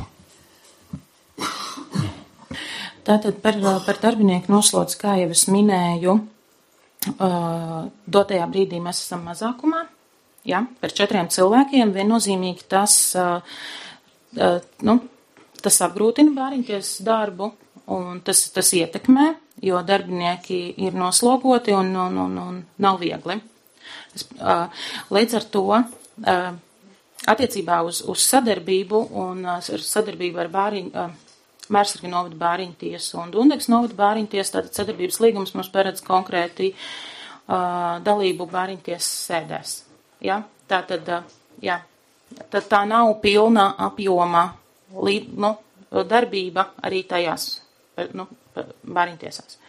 Tātad par, par darbinieku noslodzi, kā jau es minēju, uh, dotajā brīdī mēs esam mazākumā, ja, par četriem cilvēkiem, viennozīmīgi tas, uh, uh, nu, tas apgrūtina bāriņtiesas darbu, un tas, tas ietekmē, jo darbinieki ir noslogoti un, un, un, un nav viegli. Līdz ar to attiecībā uz, uz sadarbību un ar sadarbību ar bāriņu, Mērsarga novada bāriņtiesu un Dundeks novada bāriņtiesu, tātad sadarbības līgums mums paredz konkrēti dalību bāriņtiesas sēdēs. Ja? Tātad, jā, tad tā nav pilna apjoma līd, nu, darbība arī tajās, nu, bāriņtiesās.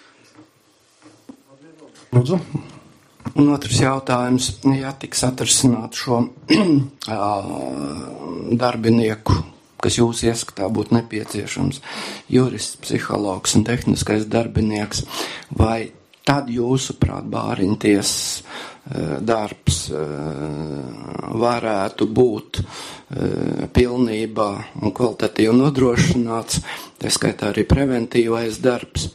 Lūdzu. Un otrs jautājums, ja tiks atrasināt šo darbinieku, kas jūs ieskatā būtu nepieciešams, jurists, psihologs un tehniskais darbinieks, vai tad jūsuprāt bāriņties darbs varētu būt pilnībā un kvalitatīvi nodrošināts, tā skaitā arī preventīvais darbs.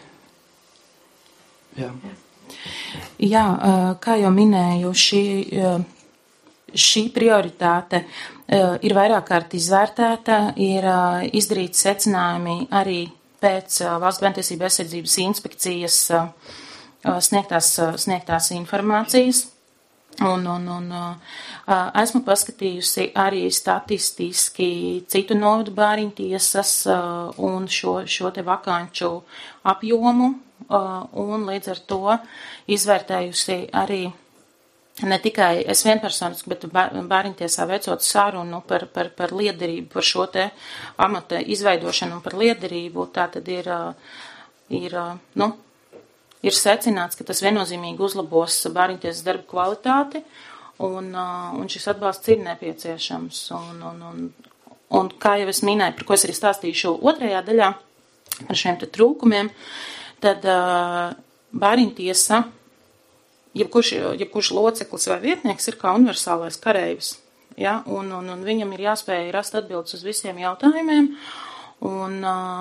Jā. Jā, kā jau minēju, šī, šī prioritāte ir vairāk kārt izvērtēta, ir izdarīti secinājumi arī pēc Valsts bērntiesību aizsardzības inspekcijas sniegtās, sniegtās informācijas. Un, un, un esmu paskatījusi arī statistiski citu novadu bāriņtiesas un šo, šo te vakanču apjomu, un līdz ar to izvērtējusi arī ne tikai es vienpersoniski, bet bāriņtiesā veicot sarunu par, par, par liederību, par šo te amata izveidošanu un par liederību, tā tad ir, ir, nu, ir secināts, ka tas viennozīmīgi uzlabos bāriņtiesas darba kvalitāti, un, un šis atbalsts ir nepieciešams. Un, un, un, un kā jau es minēju, par ko es arī stāstīšu otrajā daļā, par šiem te trūkumiem, tad bāriņtiesa, jebkurš, jebkurš loceklis vai vietnieks ir kā universālais kareivis, ja? un, un, un viņam ir jāspēj rast atbildes uz visiem jautājumiem, un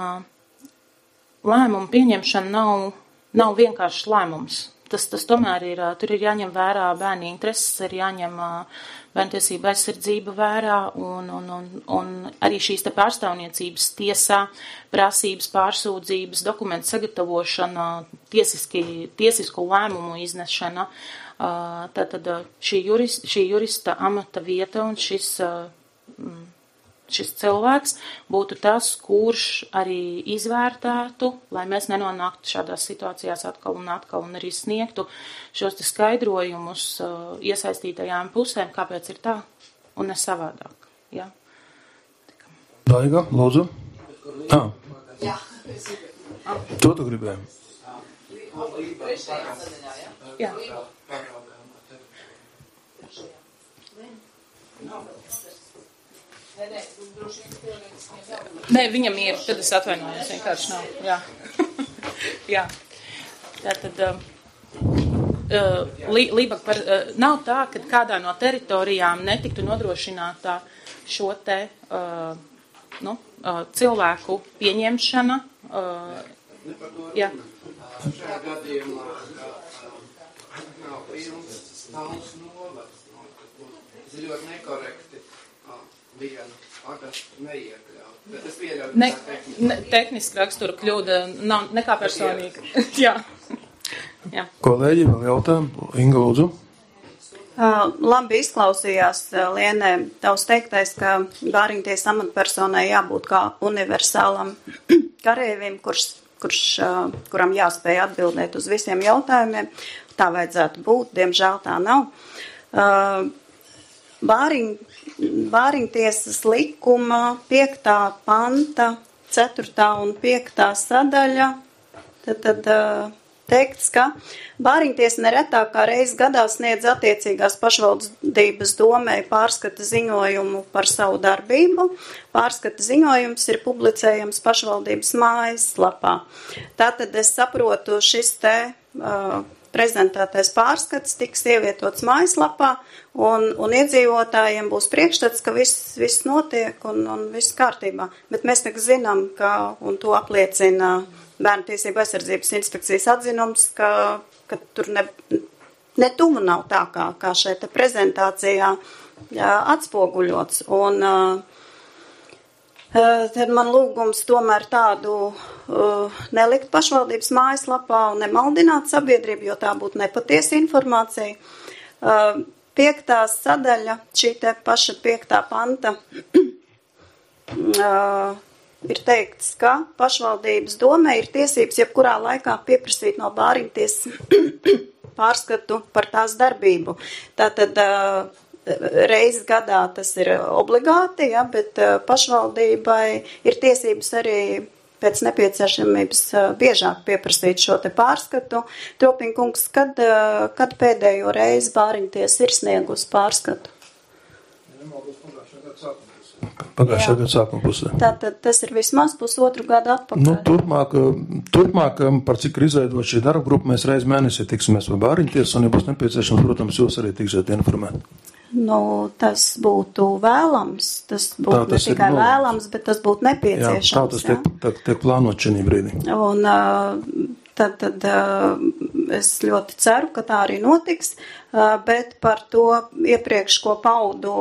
lēmumu pieņemšana nav Nav vienkāršs lēmums. Tas, tas tomēr ir, tur ir jāņem vērā bērnu intereses, ir jāņem bērntiesība aizsardzība vērā, un, un, un, un arī šīs te pārstāvniecības tiesā, prasības, pārsūdzības, dokumentu sagatavošana, tiesiski, tiesisku lēmumu iznešana. Tātad šī, jurist, šī jurista amata vieta un šis, šis cilvēks būtu tas, kurš arī izvērtētu, lai mēs nenonāktu šādās situācijās atkal un atkal un arī sniegtu šos te skaidrojumus uh, iesaistītajām pusēm, kāpēc ir tā un ne savādāk. Ja? Daiga, lūdzu. Ah. Jā. To tu gribēji? Jā. Nē, viņam ir, tad es atvainojos, vienkārši nav. Jā. Jā. Tātad, uh, Lībak, par, uh, nav tā, ka kādā no teritorijām netiktu nodrošinātā šo te uh, nu, uh, cilvēku pieņemšana. Uh, jā. Šajā gadījumā nav pilns stāvs novads. Tas ir ļoti nekorekti. Vienu agastu neiekļaut. Bet es pieļauju, ne, ne, tehniski rakstura kļūda nav nekā personīga. Jā. Jā. Kolēģi, vēl jautājumu? Inga, lūdzu. Uh, labi izklausījās, uh, Lienē, tavs teiktais, ka bāriņtiesas amatpersonai jābūt kā universālam kareivim, kurš, kurš, uh, kuram jāspēj atbildēt uz visiem jautājumiem. Tā vajadzētu būt, diemžēl tā nav. Uh, bāriņ, Bāriņtiesas likuma piektā panta, ceturtā un piektā sadaļa, tad, tad teikts, ka bāriņtiesa neretāk kā reizi gadā sniedz attiecīgās pašvaldības domē pārskata ziņojumu par savu darbību. Pārskata ziņojums ir publicējams pašvaldības mājaslapā. Tātad es saprotu, šis te uh, prezentētais pārskats tiks ievietots mājaslapā, un, un iedzīvotājiem būs priekšstats, ka viss, viss notiek un, un viss kārtībā. Bet mēs tagad zinām, ka, un to apliecina Bērntiesību aizsardzības inspekcijas atzinums, ka, ka tur ne, ne tuvu nav tā, kā, kā šeit prezentācijā jā, atspoguļots. Un uh, tad man lūgums tomēr tādu uh, nelikt pašvaldības mājaslapā un nemaldināt sabiedrību, jo tā būtu nepatiesa informācija. Uh, piektā sadaļa, šī te paša piektā panta, uh, ir teikts, ka pašvaldības domē ir tiesības jebkurā laikā pieprasīt no bāriņtiesas pārskatu par tās darbību. Tātad uh, reizes gadā tas ir obligāti, ja, bet pašvaldībai ir tiesības arī pēc nepieciešamības biežāk pieprasīt šo te pārskatu. Tropiņkungs, kad, kad pēdējo reizi bāriņtiesa ir sniegusi pārskatu? Pagājušā gada sākuma pusē. Tātad tas ir vismaz pusotru gadu atpakaļ. Nu, turpmāk, turpmāk, par cik ir izveidot šī darba grupa, mēs reiz mēnesī tiksimies par bāriņtiesu, un, ja būs nepieciešams, protams, jūs arī tiksiet informēt. Nu, tas būtu vēlams, tas būtu tā, tas ne tikai ir, vēlams, bet tas būtu nepieciešams. Jā, tā tas tiek, tā, tiek plānot šī brīdī. Un tad, tad es ļoti ceru, ka tā arī notiks, bet par to iepriekš, ko paudu,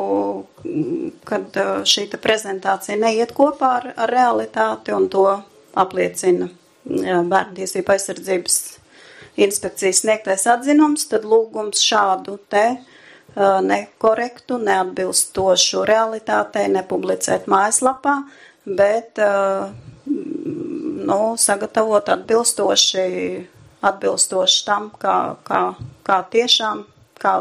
kad šī prezentācija neiet kopā ar, ar realitāti, un to apliecina Bērntiesību aizsardzības inspekcijas sniegtais atzinums, tad lūgums šādu te nekorektu, neatbilstošu realitātei nepublicēt mājaslapā, bet nu, sagatavot atbilstoši, atbilstoši tam, kā, kā, kā tiešām, kā,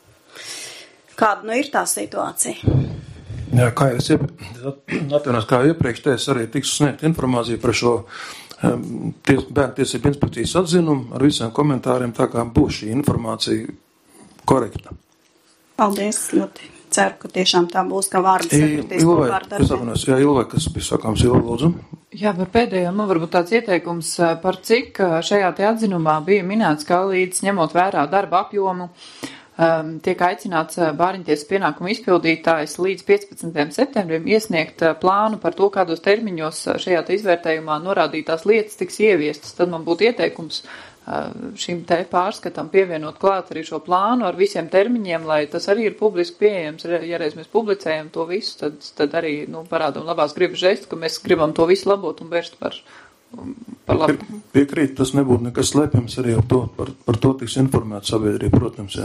kāda nu ir tā situācija. Jā, kā es atvainojos, kā iepriekš te es arī tiksu sniegt informāciju par šo ties, Bērntiesību inspekcijas atzinumu ar visiem komentāriem, tā kā būs šī informācija korekta. Paldies, ļoti ceru, ka tiešām tā būs, ka vārdu sakritīs kopā ar darbiem. Jā, Ilvai, kas bija sakāms, Ilvai, lūdzu. Jā, par pēdējo, man varbūt tāds ieteikums, par cik šajā te atzinumā bija minēts, ka līdz ņemot vērā darba apjomu, um, tiek aicināts bāriņtiesas pienākumu izpildītājs līdz piecpadsmitajam septembrim iesniegt plānu par to, kādos termiņos šajā te izvērtējumā norādītās lietas tiks ieviestas. Tad man būtu ieteikums šim te pārskatam pievienot klāt arī šo plānu ar visiem termiņiem, lai tas arī ir publiski pieejams. Ja reiz mēs publicējam to visu, tad, tad arī nu, parādam labās gribas žestu, ka mēs gribam to visu labot un vērst par, par labu. Piekrīt, tas nebūtu nekas slēpjams arī ar to, par, par to tiks informēt sabiedrība, protams, jā.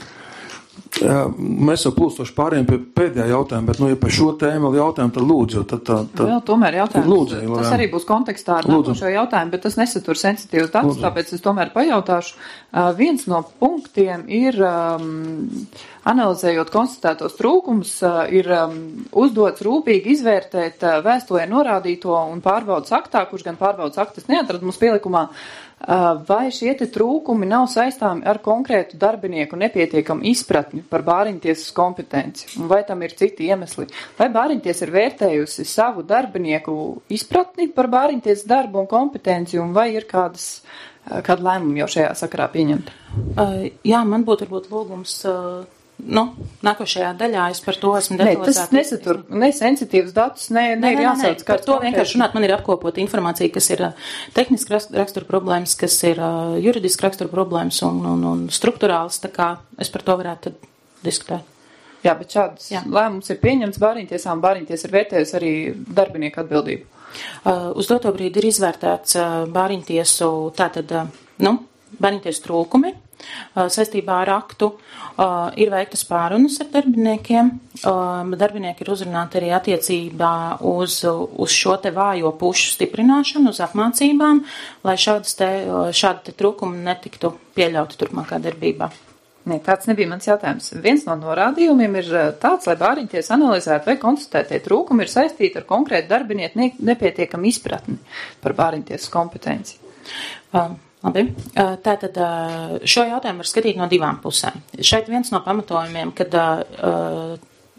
Jā, mēs jau plūstoši pārējiem pie pēdējā jautājuma, bet, nu, ja par šo tēmu vēl jautājumu, tad lūdzu, tad tā, tā. Vēl tomēr jautājums. Lūdzu, tas arī būs kontekstā ar nākošo jautājumu, bet tas nesatur sensitīvus datus, tāpēc es tomēr pajautāšu. Uh, viens no punktiem ir, um, analizējot konstatētos trūkumus, uh, ir um, uzdots rūpīgi izvērtēt uh, vēstulē norādīto un pārbaudas aktā, kurš gan pārbaudas aktas neatrad mums pielikumā, vai šie te trūkumi nav saistāmi ar konkrētu darbinieku nepietiekamu izpratni par bāriņtiesas kompetenci, un vai tam ir citi iemesli? Vai bāriņtiesa ir vērtējusi savu darbinieku izpratni par bāriņtiesas darbu un kompetenci, un vai ir kādas, kāda lēmuma jau šajā sakarā pieņemta? Uh, jā, man būtu varbūt lūgums... Uh... Nu, nākošajā daļā es par to esmu detalizēti. Ne, tas nesatur, ne sensitīvus datus, ne, ne, ne ir jāsauc. Par to vienkārši runāt, man ir apkopota informācija, kas ir tehniski rakstura problēmas, kas ir juridiski rakstura problēmas un, un, un struktūrāls, tā kā es par to varētu tad diskutēt. Jā, bet šāds Jā. lēmums ir pieņemts bāriņtiesām, bāriņtiesa ir vērtējusi arī darbinieku atbildību. Uh, uz doto brīdi ir izvērtēts uh, bāriņtiesu, tātad, uh, nu, bāriņtiesu trūkumi. Saistībā ar aktu uh, ir veiktas pārunas ar darbiniekiem. Uh, darbinieki ir uzrunāti arī attiecībā uz, uz šo te vājo pušu stiprināšanu, uz apmācībām, lai šādas te, šādi te trūkumi netiktu pieļauti turpmākā darbībā. Nē, tāds nebija mans jautājums. Viens no norādījumiem ir tāds, lai bāriņtiesa analizētu, vai konstatētie trūkumi ir saistīti ar konkrētu darbinieku ne, nepietiekamu izpratni par bāriņtiesas kompetenci. Uh, Labi. Tātad šo jautājumu var skatīt no divām pusēm. Šeit viens no pamatojumiem, kad uh,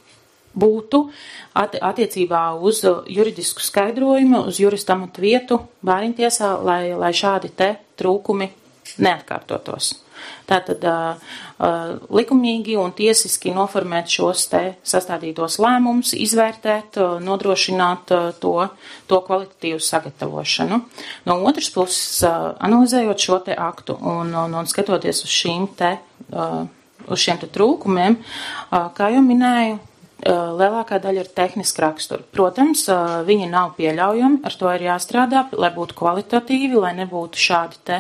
būtu attiecībā uz juridisku skaidrojumu, uz jurista amatu vietu bāriņtiesā, lai, lai šādi te trūkumi neatkārtotos. Tātad uh, uh, likumīgi un tiesiski noformēt šos te sastādītos lēmumus, izvērtēt, uh, nodrošināt uh, to, to kvalitatīvu sagatavošanu. No otras puses, uh, analizējot šo te aktu un, un, un skatoties uz šīm te, uh, uz šiem te trūkumiem, uh, kā jau minēju, uh, lielākā daļa ir tehniski rakstura. Protams, uh, viņi nav pieļaujami, ar to ir jāstrādā, lai būtu kvalitatīvi, lai nebūtu šādi te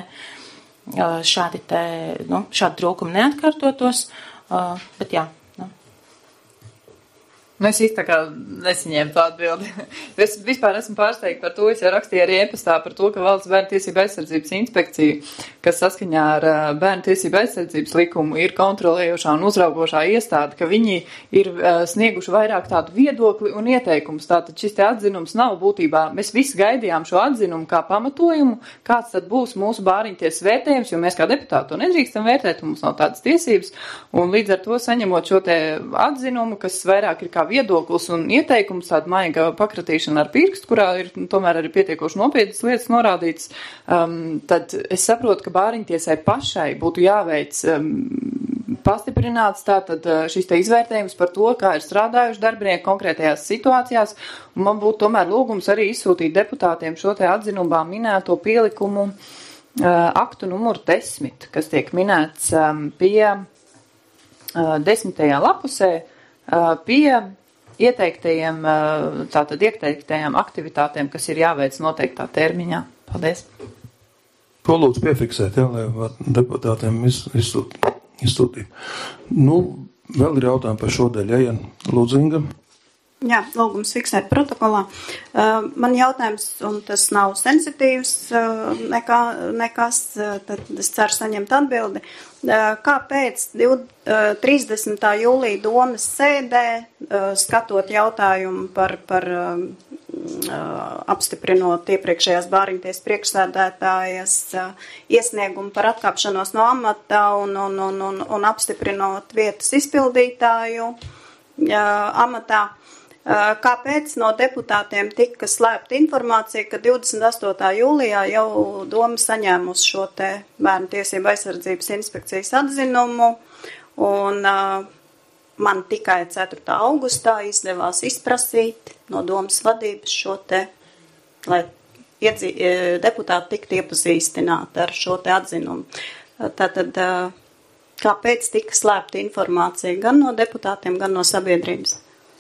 šādi te, nu, šādi trūkumi neatkārtotos, uh, bet jā. Nu. Nu, es īsti tā kā nesaņēmu tā atbildi. Es vispār esmu pārsteigta par to, es jau rakstīju arī e-pastā par to, ka Valsts bērnu tiesību aizsardzības inspekcija, kas saskaņā ar bērnu tiesību aizsardzības likumu ir kontrolējošā un uzraugošā iestāde, ka viņi ir snieguši vairāk tādu viedokli un ieteikumus. Tātad šis te atzinums nav būtībā, mēs visi gaidījām šo atzinumu kā pamatojumu, kāds tad būs mūsu bāriņties vērtējums, jo mēs kā deputāti to nedrīkstam vērtēt, un mums nav tādas tiesības, un līdz ar to saņemot šo te atzinumu, kas vairāk ir kā viedoklis un ieteikums, tāda maiga pakratīšana ar pirkstu, kurā ir nu, tomēr arī pietiekoši nopietnas lietas norādītas, um, tad es saprotu, ka bāriņtiesai pašai būtu jāveic um, pastiprināts tātad šis te izvērtējums par to, kā ir strādājuši darbinieki konkrētajās situācijās, un man būtu tomēr lūgums arī izsūtīt deputātiem šo te atzinumā minēto pielikumu uh, aktu numuru desmit, kas tiek minēts um, pie uh, desmitajā lapusē, pie ieteiktajiem, tātad ieteiktajām aktivitātēm, kas ir jāveic noteiktā termiņā. Paldies. To lūdzu piefiksēt, jā, lai deputātiem izsūtīt. Nu, vēl ir jautājumi par šo daļu, ja, lūdzu, Inga. Jā, lūgums fiksēt protokolā. Uh, man jautājums, un tas nav sensitīvs uh, nekā, nekas, uh, tad es ceru saņemt atbildi. Uh, kāpēc trīsdesmitā jūlija domas sēdē, uh, skatot jautājumu par, par uh, apstiprinot iepriekšējās bāriņties priekšsēdētājas uh, iesniegumu par atkāpšanos no amata un, un, un, un, un apstiprinot vietas izpildītāju uh, amatā, kāpēc no deputātiem tika slēpta informācija, ka divdesmit astotā jūlijā jau doma saņēmusi šo te bērnu tiesību aizsardzības inspekcijas atzinumu, un uh, man tikai ceturtā augustā izdevās izprasīt no domas vadības šo te, lai iedzī, deputāti tiktu iepazīstināti ar šo te atzinumu. Tātad, uh, kāpēc tika slēpta informācija gan no deputātiem, gan no sabiedrības?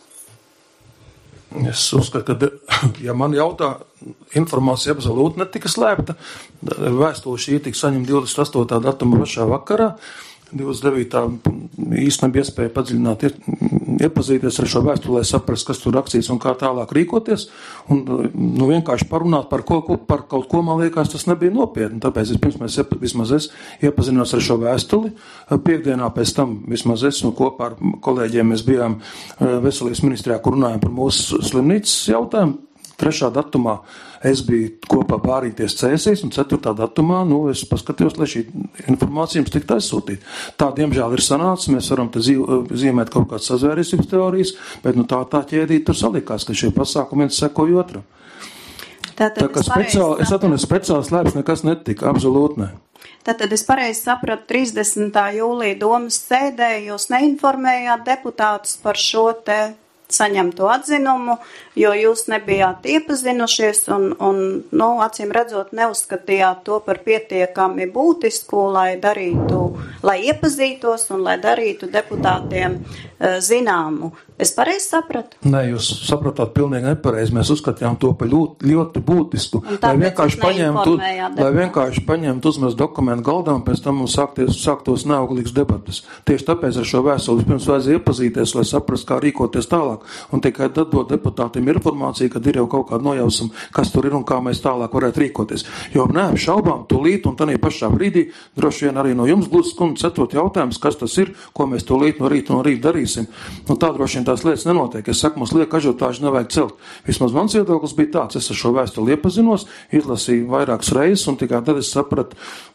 Es uzskatu, ka, ja man jautā, informācija absolūti netika slēpta, vēstule šī tika saņemta divdesmit astotā datuma pašā vakarā, divdesmit devītā īsti nebija iespēja padziļināt, iepazīties ar šo vēstuli, lai saprast, kas tur rakstīts un kā tālāk rīkoties, un nu, vienkārši parunāt par, ko, par kaut ko, man liekas, tas nebija nopietni, tāpēc es, pirms mēs, vismaz es iepazinos ar šo vēstuli, piekdienā pēc tam vismaz es un kopā ar kolēģiem mēs bijām veselības ministrijā, kur runājām par mūsu slimnīcas jautājumu. Trešā datumā es biju kopā bāriņties cēsīs, un ceturtā datumā, nu, es paskatījos, lai šī informācija jums tiktu aizsūtīta. Tā, diemžēl, ir sanācis, mēs varam te zīmēt kaut kādas sazvērestības teorijas, bet, nu, tā, tā ķēdīt tur salikās, ka šie pasākumi viens sekoja otram. Tātad tā kā speciāli, es atvainojos, speciāli slēpts nekas netika, absolūti ne. Tātad es pareizi sapratu, trīsdesmitā jūlija domas sēdē jūs neinformējāt deputātus par šo te saņemto atzinumu, jo jūs nebijāt iepazinušies un, un nu, acīm redzot, neuzskatījāt to par pietiekami būtisku, lai darītu, lai iepazītos un lai darītu deputātiem uh, zināmu. Es pareizi sapratu? Nē, jūs sapratāt pilnīgi nepareizi. Mēs uzskatījām to par ļoti, ļoti būtisku. Lai vienkārši, paņemtu, lai vienkārši paņemtu uzmest dokumentu galdā un pēc tam mums sākties, sāktos neauglīgs debatas. Tieši tāpēc ar šo vēstuli pirms vajadzēja iepazīties, lai saprast, kā rīkoties tālāk. Un tikai tad dot deputātiem informāciju, kad ir jau kaut kāda nojausma, kas tur ir un kā mēs tālāk varētu rīkoties. Jo neapšaubām tūlīt un tanī pašā brīdī droši vien arī no jums būs skundz cetot jautājums, kas tas ir, ko mēs tūlīt no rīta no rīta darīsim. Un tā droši vien tās lietas nenotiek. Es saku, mums liek ažiotāžu nevajag celt. Vismaz mans viedoklis bija tāds, es ar šo vēstuli iepazinos, izlasīju vairākas reizes un tikai tad es sapratu,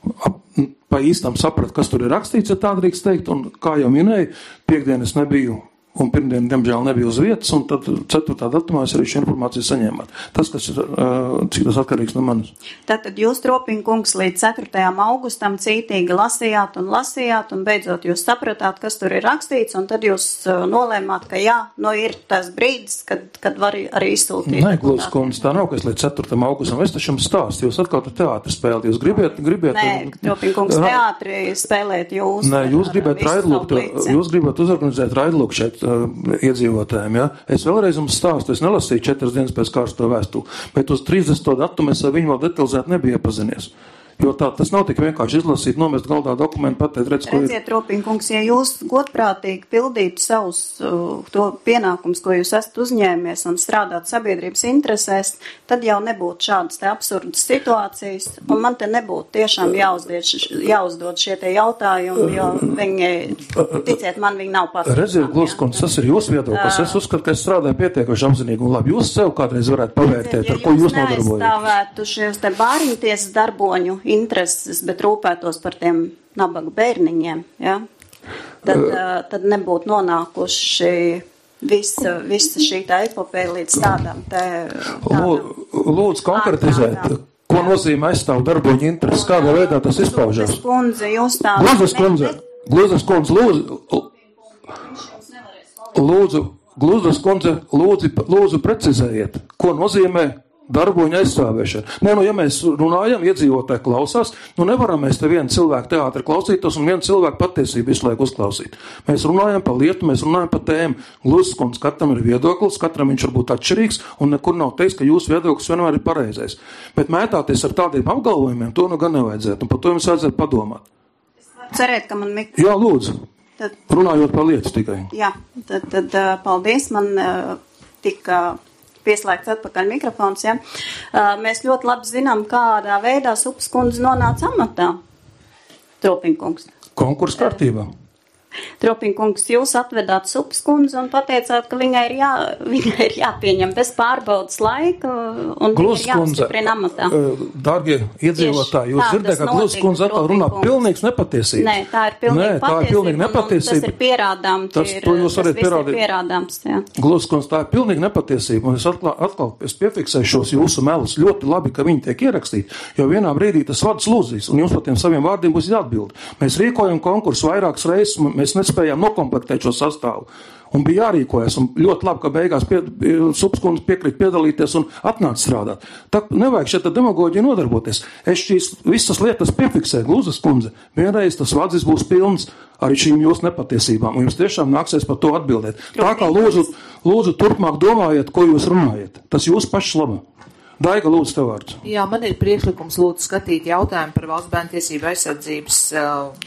pa īstam sapratu, kas tur ir rakstīts, ja tā drīkst teikt, un kā jau minēju, piekdien es nebiju un pirmdien, diemžēl, nebija uz vietas, un tad ceturtā datumā es arī šo informāciju saņēmāt. Tas, kas ir, cik tas atkarīgs no manis. Tātad jūs, Tropiņa kungs, līdz ceturtajam augustam cītīgi lasījāt un lasījāt, un beidzot jūs sapratāt, kas tur ir rakstīts, un tad jūs nolēmāt, ka jā, nu ir tas brīdis, kad, kad var arī izsūtīt. Nē, Glūdz kundze, tā nav, ka es līdz ceturtajam augustam, es taču jums stāstu, jūs atkal te teātri spēlēt, jūs gribiet, gribiet... Nē, Tropiņa kungs, teātri spēlēt jūs. Nē, jūs gribat raidlūgt, jūs gribat uzorganizēt raidlūgt šeit iedzīvotājiem, ja? Es vēlreiz jums stāstu, es nelasīju četras dienas pēc kārsto vēstuli, bet uz trīsdesmito datumu es ar viņu vēl detalizēt nebija iepazinies. Jo tā, tas nav tik vienkārši izlasīt, nomest galdā dokumentu, pateikt, redz, ko ir. Redziet, Ropinkungs, ja jūs godprātīgi pildītu savus uh, to pienākums, ko jūs esat uzņēmies un strādāt sabiedrības interesēs, tad jau nebūtu šādas te absurdas situācijas, un man te nebūtu tiešām jāuzdod, jāuzdod šie te jautājumi, jo viņi, ticiet man, viņi nav pasažām. Redziet, Glūskundze, tas ir jūsu viedoklis. Es uzskatu, ka es strādāju pietiekuši apzinīgi un labi. Jūs sev kādreiz varētu pavērtēt, ja ar ko jūs nodarbojaties. Ja jūs neaizstāvētu šos te bāriņtiesas darboņu intereses, bet rūpētos par tiem nabaga bērniņiem, ja? tad, uh, tad nebūtu nonākuši visa, visa šī tā epopēja līdz tādām te... Tādām Lūdzu, konkretizēt, ko nozīmē aizstāv darboņu intereses, kādā veidā tas izpaužās? Glūzes kundze, jūs tā... Glūzes kundze, Glūzes kundze, lūdzu, lūdzu, Glūzes kundze, lūdzu, lūdzu precizējiet, ko nozīmē darboņa aizstāvēšana. Nē, nu, ja mēs runājam, iedzīvotāji klausās, nu nevaram mēs te vienu cilvēku teātri klausītos un vienu cilvēku patiesību visu laiku uzklausīt. Mēs runājam par lietu, mēs runājam par tēmu. Glūzes kundze, katram ir viedoklis, katram viņš var būt atšķirīgs un nekur nav teiks, ka jūsu viedoklis vienmēr ir pareizais. Bet mētāties ar tādiem apgalvojumiem, to nu gan nevajadzētu, un par to jums vajadzētu padomāt. Cerēt, ka man mikrofons... Jā, lūdzu. Tad, runājot par lietu tikai. Jā, tad, tad paldies, man tika pieslēgts atpakaļ mikrofons, ja. Mēs ļoti labi zinām, kādā veidā Supas kundze nonāca amatā. Tropinkungs. Konkurss kārtībā. Tropinkungs, jūs atvedāt Supas kundzi un pateicāt, ka viņai ir, jā, viņai ir jāpieņem bez pārbaudas laika un Glūzes viņa ir jāapstiprina amatā. Dārgie iedzīvotāji, jūs dzirdēt, ka Glūzes kundze atkal runā pilnīgs nepatiesības. Nē, tā ir pilnīgi Nē, tā ir pilnīgi nepatiesība. Tas ir pierādāms. Tas, to jūs varat pierādīt. pierādāms, jā. Glūzes kundze, tā ir pilnīgi nepatiesība. Un es atkal, atkal es piefiksēju šos jūsu melus. Ļoti labi, ka viņi tiek ierakstīti, jo vienā brīdī tas vads lūzīs, un jums par tiem saviem vārdiem būs jāatbild. Mēs rīkojam konkursu vairākas reizes, mēs nespējām nokomplektēt šo sastāvu. Un bija jārīkojas, un ļoti labi, ka beigās pie, Supas kundze piekrīt piedalīties un atnāca strādāt. Tā nevajag šeit ar demagoģiju nodarboties. Es šīs visas lietas piefiksēju, Glūzes kundze. Vienreiz tas vadzis būs pilns arī šīm jūsu nepatiesībām, un jums tiešām nāksies par to atbildēt. Tā kā lūdzu, lūdzu turpmāk domājiet, ko jūs runājat. Tas jūs pašs laba. Daiga, lūdzu, tev vārds. Jā, man ir priekšlikums lūdzu skatīt jautājumu par valsts bērnu tiesību aizsardzības uh,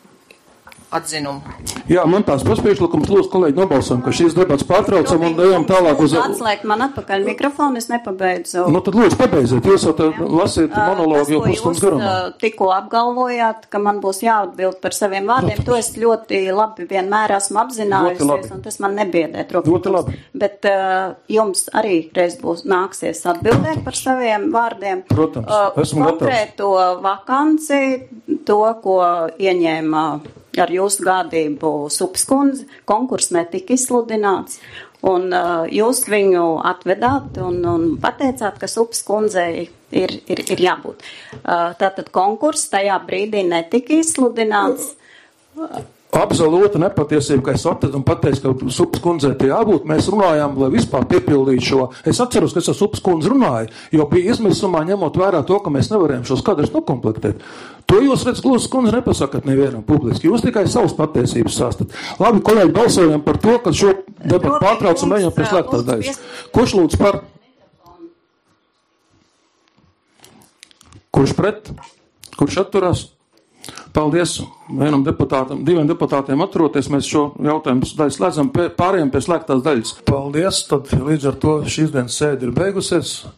atzinumu. Jā, man tās pašpriekšlikums, lūdzu, kolēģi, nobalsam, ka šīs debats pārtraucam un ejam tālāk uz... Atslēgt man atpakaļ mikrofonu, es nepabeidzu. Nu, tad lūdzu, pabeidziet, jūs jau lasīt monologu jau pusstundas garumā. Tas, ko jūs tikko apgalvojāt, ka man būs jāatbild par saviem vārdiem, to es ļoti labi vienmēr esmu apzinājusies, un tas man nebiedē. Ļoti labi. Bet uh, jums arī reiz būs nāksies atbildēt par saviem vārdiem. Protams, esmu gatavs. Konkrēto vakanci, to, ko ieņēma ar jūsu gādību Supas kundze, konkurss netika izsludināts, un uh, jūs viņu atvedāt un, un pateicāt, ka Supas kundzei ir, ir, ir jābūt. Uh, tātad konkurss tajā brīdī netika izsludināts. Absolūta nepatiesība, ka es atvedu un pateicu, ka Supas kundzei te jābūt. Mēs runājām, lai vispār piepildītu šo. Es atceros, ka es ar Supas kundzi runāju, jo bija izmisumā ņemot vērā to, ka mēs nevarējām šos kadrus nokomplektēt. To jūs, redz, Glūzes kundze nepasakat nevienam publiski. Jūs tikai savas patiesības sāstat. Labi, kolēģi, balsojam par to, ka šo debatu pārtraucam ejam pie slēgtās daļas. Kurš lūdz par? Kurš pret? Kurš atturās? Paldies vienam deputātam, diviem deputātiem atturoties. Mēs šo jautājumu daļu slēdzam, pārējām pie slēgtās daļas. Paldies, tad līdz ar to šīs dienas sēde ir beigusies.